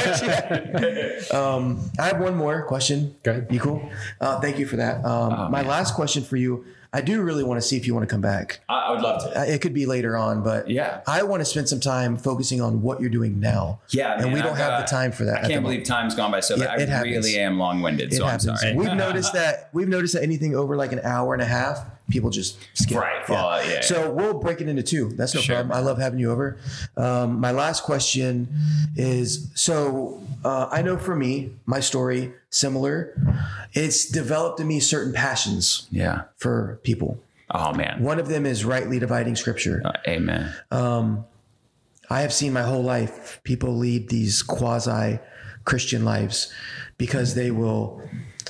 I have one more question. Go ahead. You cool? Thank you for that. My last question for you, I do really want to see if you want to come back. I would love to. It could be later on, but I want to spend some time focusing on what you're doing now. Yeah, and we don't have the time for that. I can't believe time's gone by so fast. I really am long-winded, so I'm sorry. We've noticed that anything over like an hour and a half, people just skip. Right. So we'll break it into two. That's no problem. I love having you over. My last question is, I know for me, my story, similar. It's developed in me certain passions for people. Oh, man. One of them is rightly dividing Scripture. Amen. I have seen my whole life people lead these quasi-Christian lives because they will,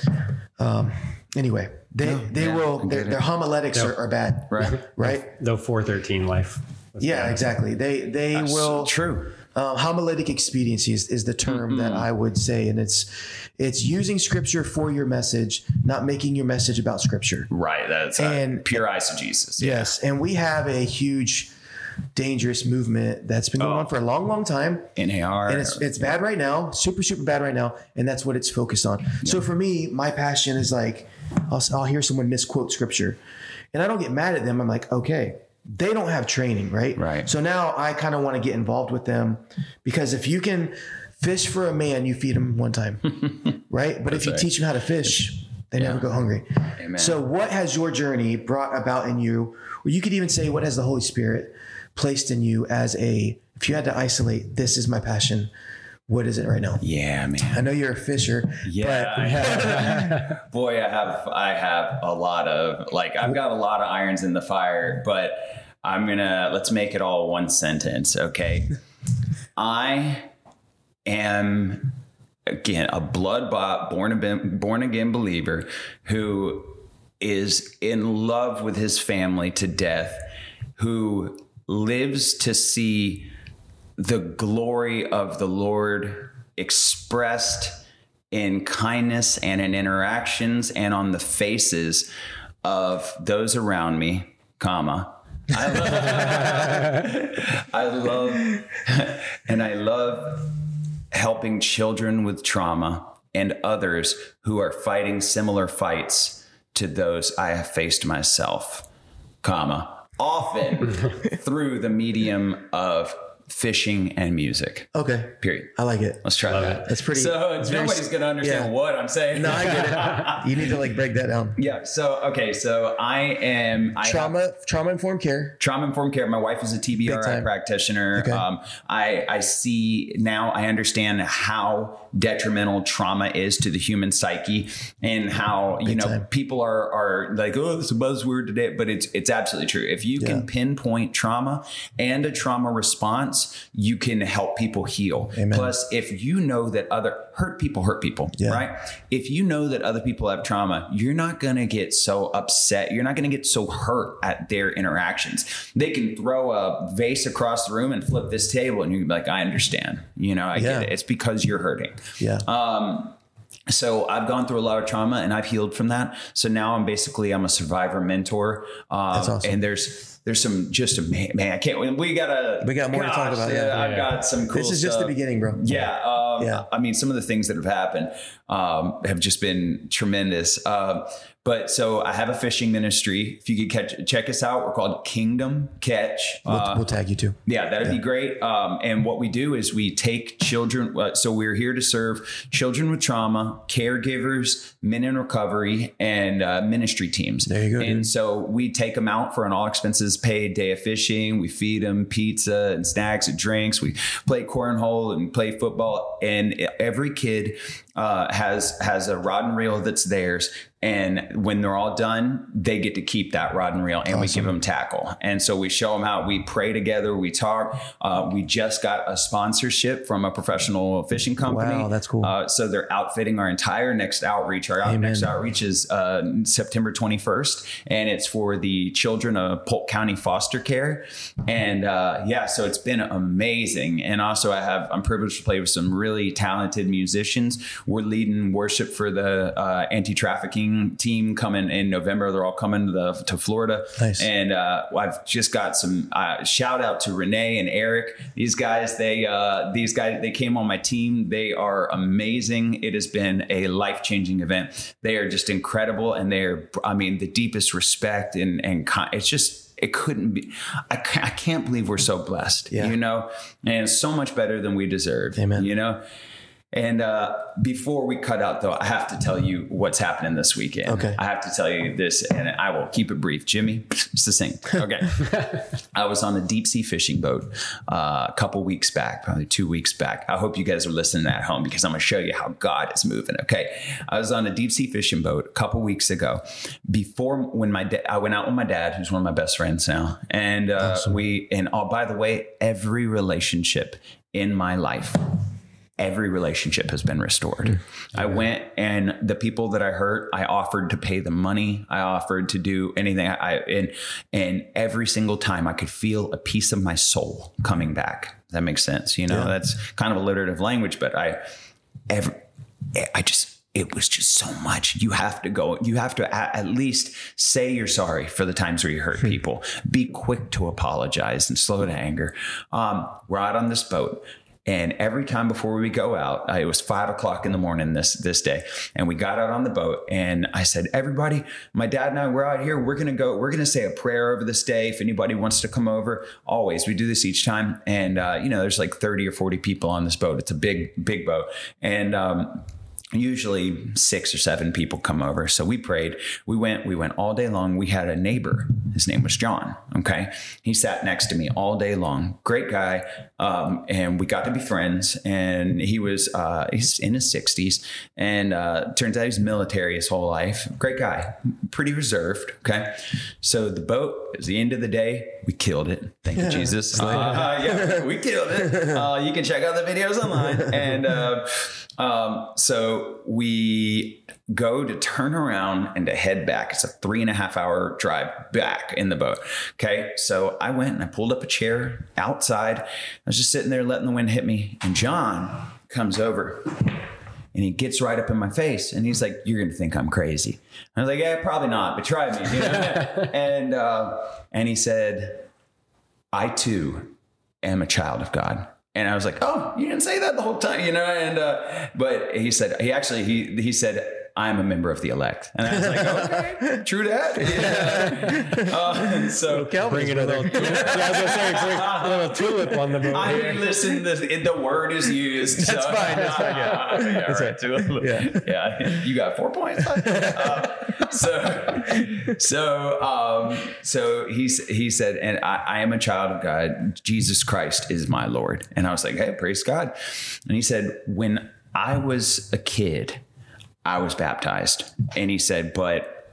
anyway, their homiletics are bad. Right? The 413 life. Yeah, exactly. They will. True. Homiletic expediency is the term that I would say. And it's using Scripture for your message, not making your message about Scripture. Right. That's pure eisegesis. Yes. And we have a huge, dangerous movement that's been going on for a long, long time. NAR. And it's bad right now, super, super bad right now. And that's what it's focused on. Yeah. So for me, my passion is like, I'll hear someone misquote Scripture and I don't get mad at them. I'm like, okay, they don't have training, right? Right. So now I kind of want to get involved with them, because if you can fish for a man, you feed him one time, right? But if you teach them how to fish, they never go hungry. Amen. So what has your journey brought about in you? Or you could even say, what has the Holy Spirit placed in you if you had to isolate, this is my passion, what is it right now? Yeah, man. I know you're a fisher. Yeah. Boy, I have a lot of, I've got a lot of irons in the fire, but let's make it all one sentence. Okay. I am, again, a blood-bought, born again believer who is in love with his family to death, who lives to see the glory of the Lord expressed in kindness and in interactions and on the faces of those around me, I love helping children with trauma and others who are fighting similar fights to those I have faced myself, often through the medium of fishing and music. Okay. Period. I like it. Let's try that. That's pretty. So nobody's going to understand what I'm saying. No, I get it. You need to like break that down. Yeah. So, okay. So Trauma-informed care. Trauma-informed care. My wife is a TBRI practitioner. Okay. I see now, I understand how detrimental trauma is to the human psyche, and how, people are like, oh, it's a buzzword today, but it's absolutely true. If you can pinpoint trauma and a trauma response, you can help people heal. Amen. Plus, if you know that hurt people, right? If you know that other people have trauma, you're not going to get so upset. You're not going to get so hurt at their interactions. They can throw a vase across the room and flip this table, and you're like, I understand. I get it. It's because you're hurting. Yeah. So I've gone through a lot of trauma and I've healed from that. So now I'm a survivor mentor. That's awesome. And there's some man, I can't, we got more to talk about. Yeah. I've got some cool This is just the beginning, bro. Yeah. I mean, some of the things that have happened have just been tremendous. But so I have a fishing ministry. If you could check us out, we're called Kingdom Catch. We'll tag you too. Yeah, that'd be great. And what we do is we take children. So we're here to serve children with trauma, caregivers, men in recovery, and ministry teams. There you go. And dude. so we take them out for an all expenses paid day of fishing. We feed them pizza and snacks and drinks. We play cornhole and play football. And every kid has a rod and reel that's theirs. And when they're all done, they get to keep that rod and reel, and awesome. We give them tackle. And so we show them how we pray together. We talk. We just got a sponsorship from a professional fishing company. Wow, that's cool. So they're outfitting our entire next outreach. Our next outreach is September 21st, and it's for the children of Polk County foster care. And so it's been amazing. And also I'm privileged to play with some really talented musicians. We're leading worship for the anti-trafficking team coming in November. They're all coming to Florida. Nice. And I've just got some shout out to Renee and Eric. These guys, they came on my team. They are amazing. It has been a life-changing event. They are just incredible, and the deepest respect and it's just, it couldn't be. I can't believe we're so blessed, and so much better than we deserve. Amen. And before we cut out, though, I have to tell you what's happening this weekend. Okay. I have to tell you this, and I will keep it brief. Jimmy, succinct. Okay. I was on a deep sea fishing boat a couple weeks back, probably 2 weeks back. I hope you guys are listening at home, because I'm going to show you how God is moving. Okay. I was on a deep sea fishing boat a couple weeks ago. When I went out with my dad, who's one of my best friends now, and awesome. By the way, every relationship in my life. Every relationship has been restored. I went, and the people that I hurt, I offered to pay them money. I offered to do anything. And every single time I could feel a piece of my soul coming back. That makes sense. That's kind of alliterative language, but it was just so much. You have to go. You have to at least say you're sorry for the times where you hurt people. Be quick to apologize and slow to anger. We're out on this boat. And every time before we go out, it was 5:00 in the morning this day. And we got out on the boat, and I said, everybody, my dad and I, we're out here. We're going to say a prayer over this day. If anybody wants to come over, always, we do this each time. And, there's like 30 or 40 people on this boat. It's a big, big boat. And, usually 6 or 7 people come over. So we prayed. We went all day long. We had a neighbor. His name was John. Okay. He sat next to me all day long. Great guy. And we got to be friends. And he's in his 60s. And turns out he's military his whole life. Great guy. Pretty reserved. Okay. So the boat, at the end of the day, we killed it. Thank you, Jesus. We killed it. You can check out the videos online. And so we go to turn around and to head back. It's a 3.5 hour drive back in the boat. Okay. So I went and I pulled up a chair outside. I was just sitting there letting the wind hit me. And John comes over and he gets right up in my face and he's like, you're going to think I'm crazy. I was like, yeah, probably not, but try me. And he said, I too am a child of God. And I was like, oh, you didn't say that the whole time, but he said, he said, I'm a member of the elect. And I was like, okay, true that. So bring in a little, bring a little tulip on the boat. I mean, listen, the word is used. That's fine. That's fine. Yeah. Yeah, right. Tulip. Yeah. You got 4 points. So he said, and I am a child of God. Jesus Christ is my Lord. And I was like, hey, praise God. And he said, when I was a kid, I was baptized. And he said, but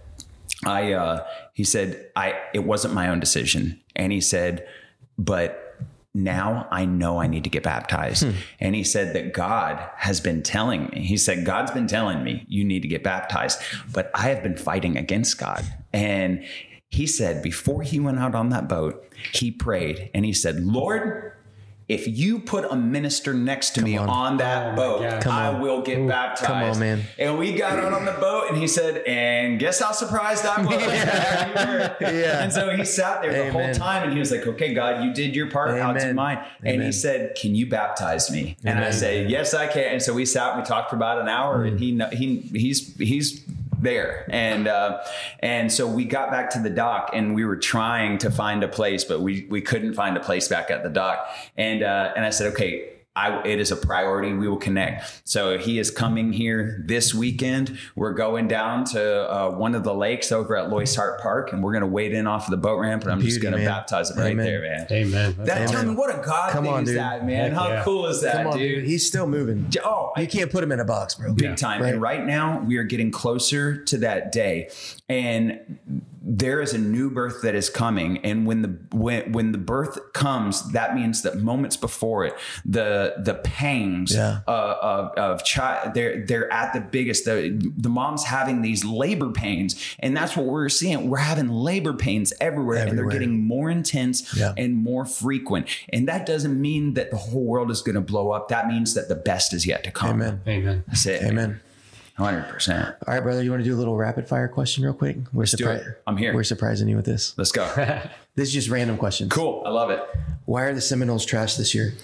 it wasn't my own decision. And he said, but now I know I need to get baptized. And he said that God has been telling me, God's been telling me you need to get baptized, but I have been fighting against God. And he said, before he went out on that boat, he prayed and he said, Lord, if you put a minister next to me on that boat, I will get baptized. Come on, man. And we got out on the boat and he said, and guess how surprised I was. And so he sat there the whole time and he was like, okay, God, you did your part, I'll do mine. And he said, can you baptize me? And I said, yes, I can. And so we sat and we talked for about an hour and he's there. And so we got back to the dock and we were trying to find a place, but we couldn't find a place back at the dock. And I said, okay, it is a priority. We will connect. So he is coming here this weekend. We're going down to one of the lakes over at Loyce Hart Park, and we're going to wade in off of the boat ramp, and I'm just going to baptize him right there, man. Amen. Tell me, what a God thing is that, man. How cool is that, dude? He's still moving. Oh, you can't put him in a box, bro. Big time. Right. And right now we are getting closer to that day. And there is a new birth that is coming. And when the birth comes, that means that moments before it, the pangs of child, they're at the biggest. The mom's having these labor pains, and that's what we're seeing. We're having labor pains everywhere. And they're getting more intense and more frequent. And that doesn't mean that the whole world is going to blow up. That means that the best is yet to come. Amen. That's it. Amen. 100%. All right, brother. You want to do a little rapid fire question real quick? Let's do it. I'm here. We're surprising you with this. Let's go. This is just random questions. Cool. I love it. Why are the Seminoles trash this year?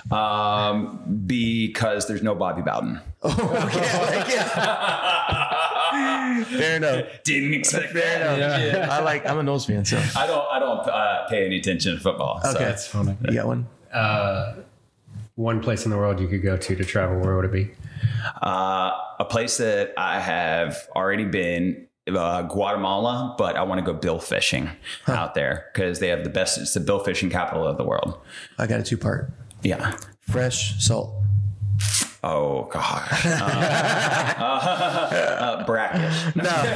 Because there's no Bobby Bowden. Oh, okay. Fair enough. Didn't expect Fair that. enough. Yeah. I'm a Knowles fan, so I don't pay any attention to football. Okay, so. That's funny. You got one? One place in the world you could go to travel, where would it be? A place that I have already been, Guatemala, but I want to go bill fishing out there because they have the best. It's the bill fishing capital of the world. I got a 2-part. Yeah. Fresh, salt. Oh gosh. Brackish. No.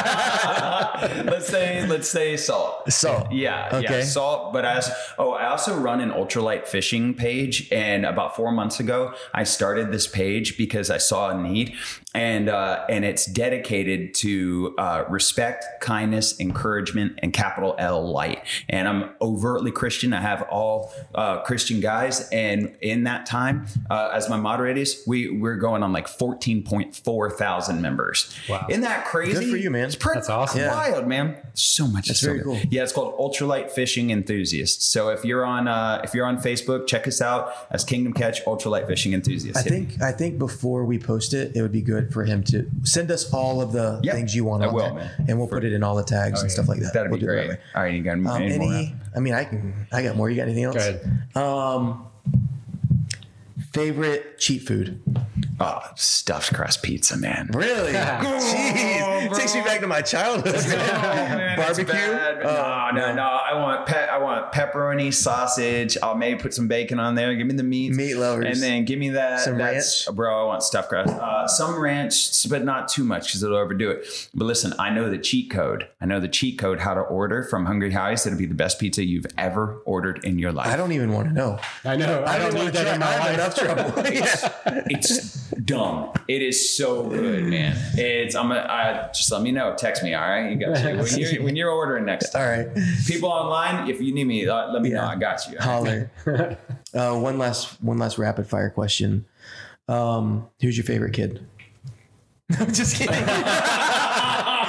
Let's say salt. Salt. Yeah, salt. But I also run an ultralight fishing page, and about 4 months ago, I started this page because I saw a need, and it's dedicated to respect, kindness, encouragement, and capital L light. And I'm overtly Christian. I have all Christian guys, and in that time, as my moderators, we're going on like 14.4 thousand members. Wow. Isn't that crazy? Good for you, man. It's pretty That's awesome. wild, man. So much. That's very cool. Yeah, it's called Ultralight Fishing Enthusiasts. So if you're on Facebook, check us out as Kingdom Catch Ultralight Fishing Enthusiasts. I think before we post it, it would be good for him to send us all of the things you want on there, man. And we'll put it in all the tags and stuff like that. That'd be great. All right, you got any more? I got more. You got anything else? Go ahead. Favorite cheat food? Oh, stuffed crust pizza, man. Really? Jeez, takes me back to my childhood. Man, barbecue? No. I want pepperoni, sausage. I'll maybe put some bacon on there. Give me the meat lovers, and then give me that. Some ranch, bro. I want stuffed crust. Some ranch, but not too much because it'll overdo it. But listen, I know the cheat code. How to order from Hungry Howie's. That'll be the best pizza you've ever ordered in your life. I don't even want to know. I know. I don't need that in my life. Enough trouble. It's dumb. It is so good, man. Just let me know. Text me. All right, you got you when you're ordering next time. All right, people online, if you need me, let me know. I got you. Holler. One last rapid fire question. Who's your favorite kid? I'm just kidding. I'm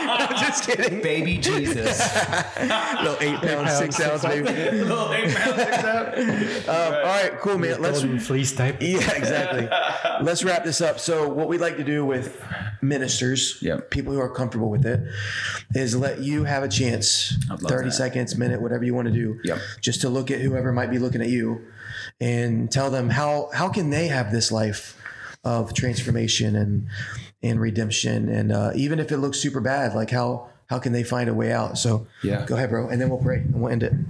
Just kidding. Baby Jesus. Little 8 pounds, 6 ounce, baby. Little 8 pounds, 6 ounds. All right, cool, man. Let's Golden fleece type. Yeah, exactly. Let's wrap this up. So what we'd like to do with ministers, Yep. people who are comfortable with it, is let you have a chance, 30 that. seconds, minute, whatever you want to do, Yep. just to look at whoever might be looking at you and tell them how can they have this life of transformation and redemption. And even if it looks super bad, like how can they find a way out? So Yeah. go ahead, bro. And then we'll pray and we'll end it.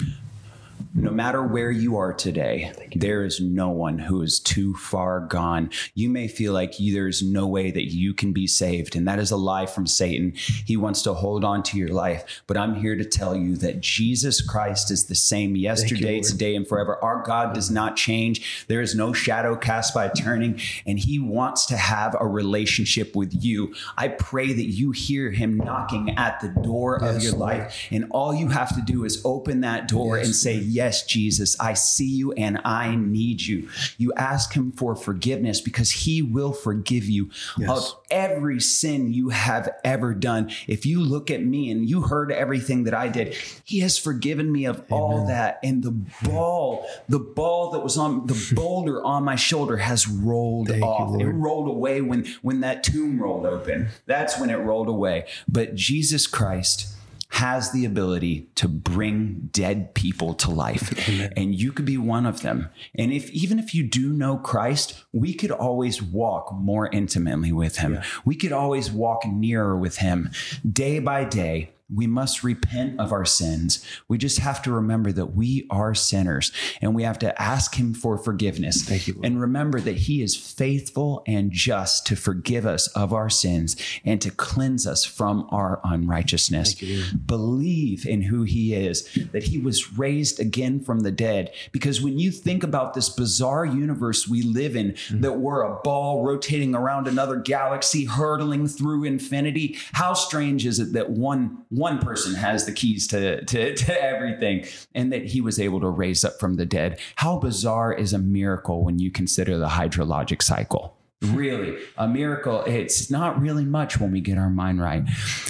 No matter where you are today, there is no one who is too far gone. You may feel like there's no way that you can be saved, and that is a lie from Satan. He wants to hold on to your life, but I'm here to tell you that Jesus Christ is the same yesterday, today, and forever. Our God does not change. There is no shadow cast by turning, and he wants to have a relationship with you. I pray that you hear him knocking at the door of your life, and all you have to do is open that door and say, yes, Jesus, I see you and I need you. You ask him for forgiveness because he will forgive you of every sin you have ever done. If you look at me and you heard everything that I did, he has forgiven me of all that. And the ball that was on the boulder on my shoulder has rolled off. It rolled away when that tomb rolled open. That's when it rolled away. But Jesus Christ has the ability to bring dead people to life. Amen. And you could be one of them. And even if you do know Christ, we could always walk more intimately with him. Yeah. We could always walk nearer with him day by day. We must repent of our sins. We just have to remember that we are sinners and we have to ask him for forgiveness. Thank you, Lord. And remember that he is faithful and just to forgive us of our sins and to cleanse us from our unrighteousness. Thank you, believe in who he is, that he was raised again from the dead. Because when you think about this bizarre universe we live in, that we're a ball rotating around another galaxy, hurtling through infinity, how strange is it that one person has the keys to everything, and that he was able to raise up from the dead? How bizarre is a miracle when you consider the hydrologic cycle? Really, a miracle. It's not really much when we get our mind right.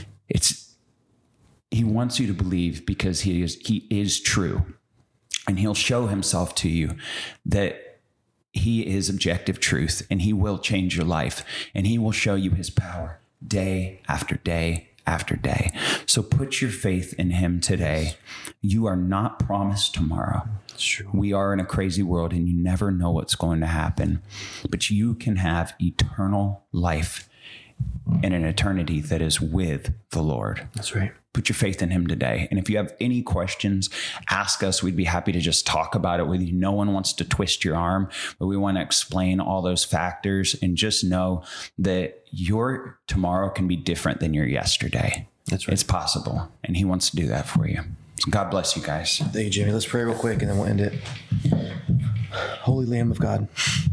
He wants you to believe because he is true, and he'll show himself to you that he is objective truth, and he will change your life, and he will show you his power day after day after day. So put your faith in him today. You are not promised tomorrow. It's true. We are in a crazy world and you never know what's going to happen, but you can have eternal life in an eternity that is with the Lord. That's right. Put your faith in him today. And if you have any questions, ask us. We'd be happy to just talk about it with you. No one wants to twist your arm, but we want to explain all those factors, and just know that your tomorrow can be different than your yesterday. That's right. It's possible. And he wants to do that for you. So God bless you guys. Thank you, Jimmy. Let's pray real quick and then we'll end it. Holy Lamb of God.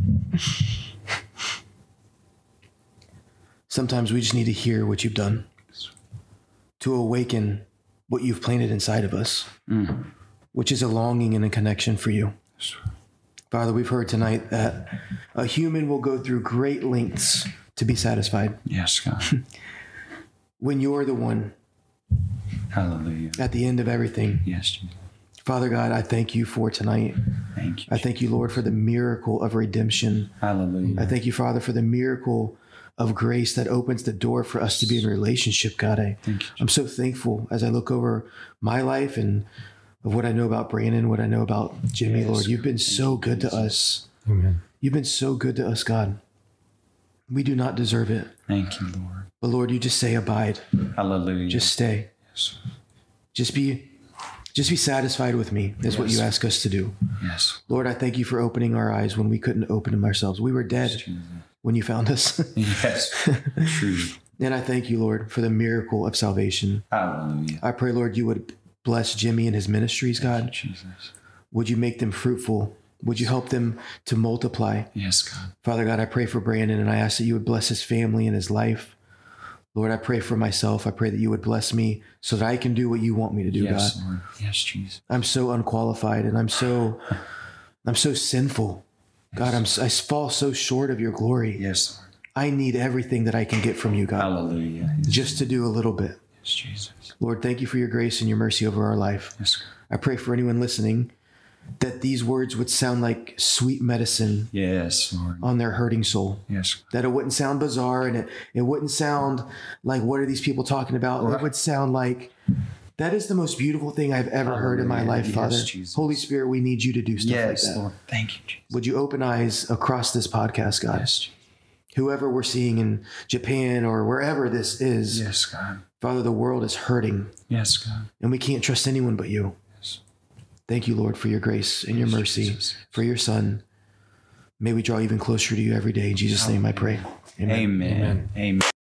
Sometimes we just need to hear what you've done, to awaken what you've planted inside of us, which is a longing and a connection for you. Father, we've heard tonight that a human will go through great lengths to be satisfied. Yes, God. When you're the one Hallelujah. at the end of everything. Yes, Jesus. Father God, I thank you for tonight. Thank you. I thank you, Lord, for the miracle of redemption. Hallelujah. I thank you, Father, for the miracle of grace that opens the door for us to be in a relationship, God. I'm so thankful as I look over my life and of what I know about Brandon, what I know about Jimmy, yes. Lord. You've been so good to us. Amen. You've been so good to us, God. We do not deserve it. Thank you, Lord. But Lord, you just say abide. Hallelujah. Just stay. Yes. Just be satisfied with me is what you ask us to do. Yes. Lord, I thank you for opening our eyes when we couldn't open them ourselves. We were dead when you found us. Yes. True. And I thank you, Lord, for the miracle of salvation. Hallelujah. I pray, Lord, you would bless Jimmy and his ministries, God. Jesus. Would you make them fruitful? Would you help them to multiply? Yes, God. Father God, I pray for Brandon, and I ask that you would bless his family and his life. Lord, I pray for myself. I pray that you would bless me so that I can do what you want me to do, yes, God. Lord. Yes, Jesus. I'm so unqualified, and I'm so sinful. God, I fall so short of your glory. Yes, Lord. I need everything that I can get from you, God. Hallelujah. Just to do a little bit. Jesus. Lord, thank you for your grace and your mercy over our life. Yes. I pray for anyone listening that these words would sound like sweet medicine Yes, Lord. on their hurting soul. Yes. That it wouldn't sound bizarre, and it wouldn't sound like, what are these people talking about? Right. It would sound like, that is the most beautiful thing I've ever heard in my life, Yes, Father. Jesus. Holy Spirit, we need you to do stuff Yes, like that. Lord. Thank you, Jesus. Would you open eyes across this podcast, God? Yes, Jesus. Whoever we're seeing in Japan or wherever this is, Yes, God. Father, the world is hurting, Yes, God. and we can't trust anyone but you. Yes. Thank you, Lord, for your grace and your Yes, mercy, Jesus. for your Son. May we draw even closer to you every day. In Jesus' name I pray. Amen. Amen.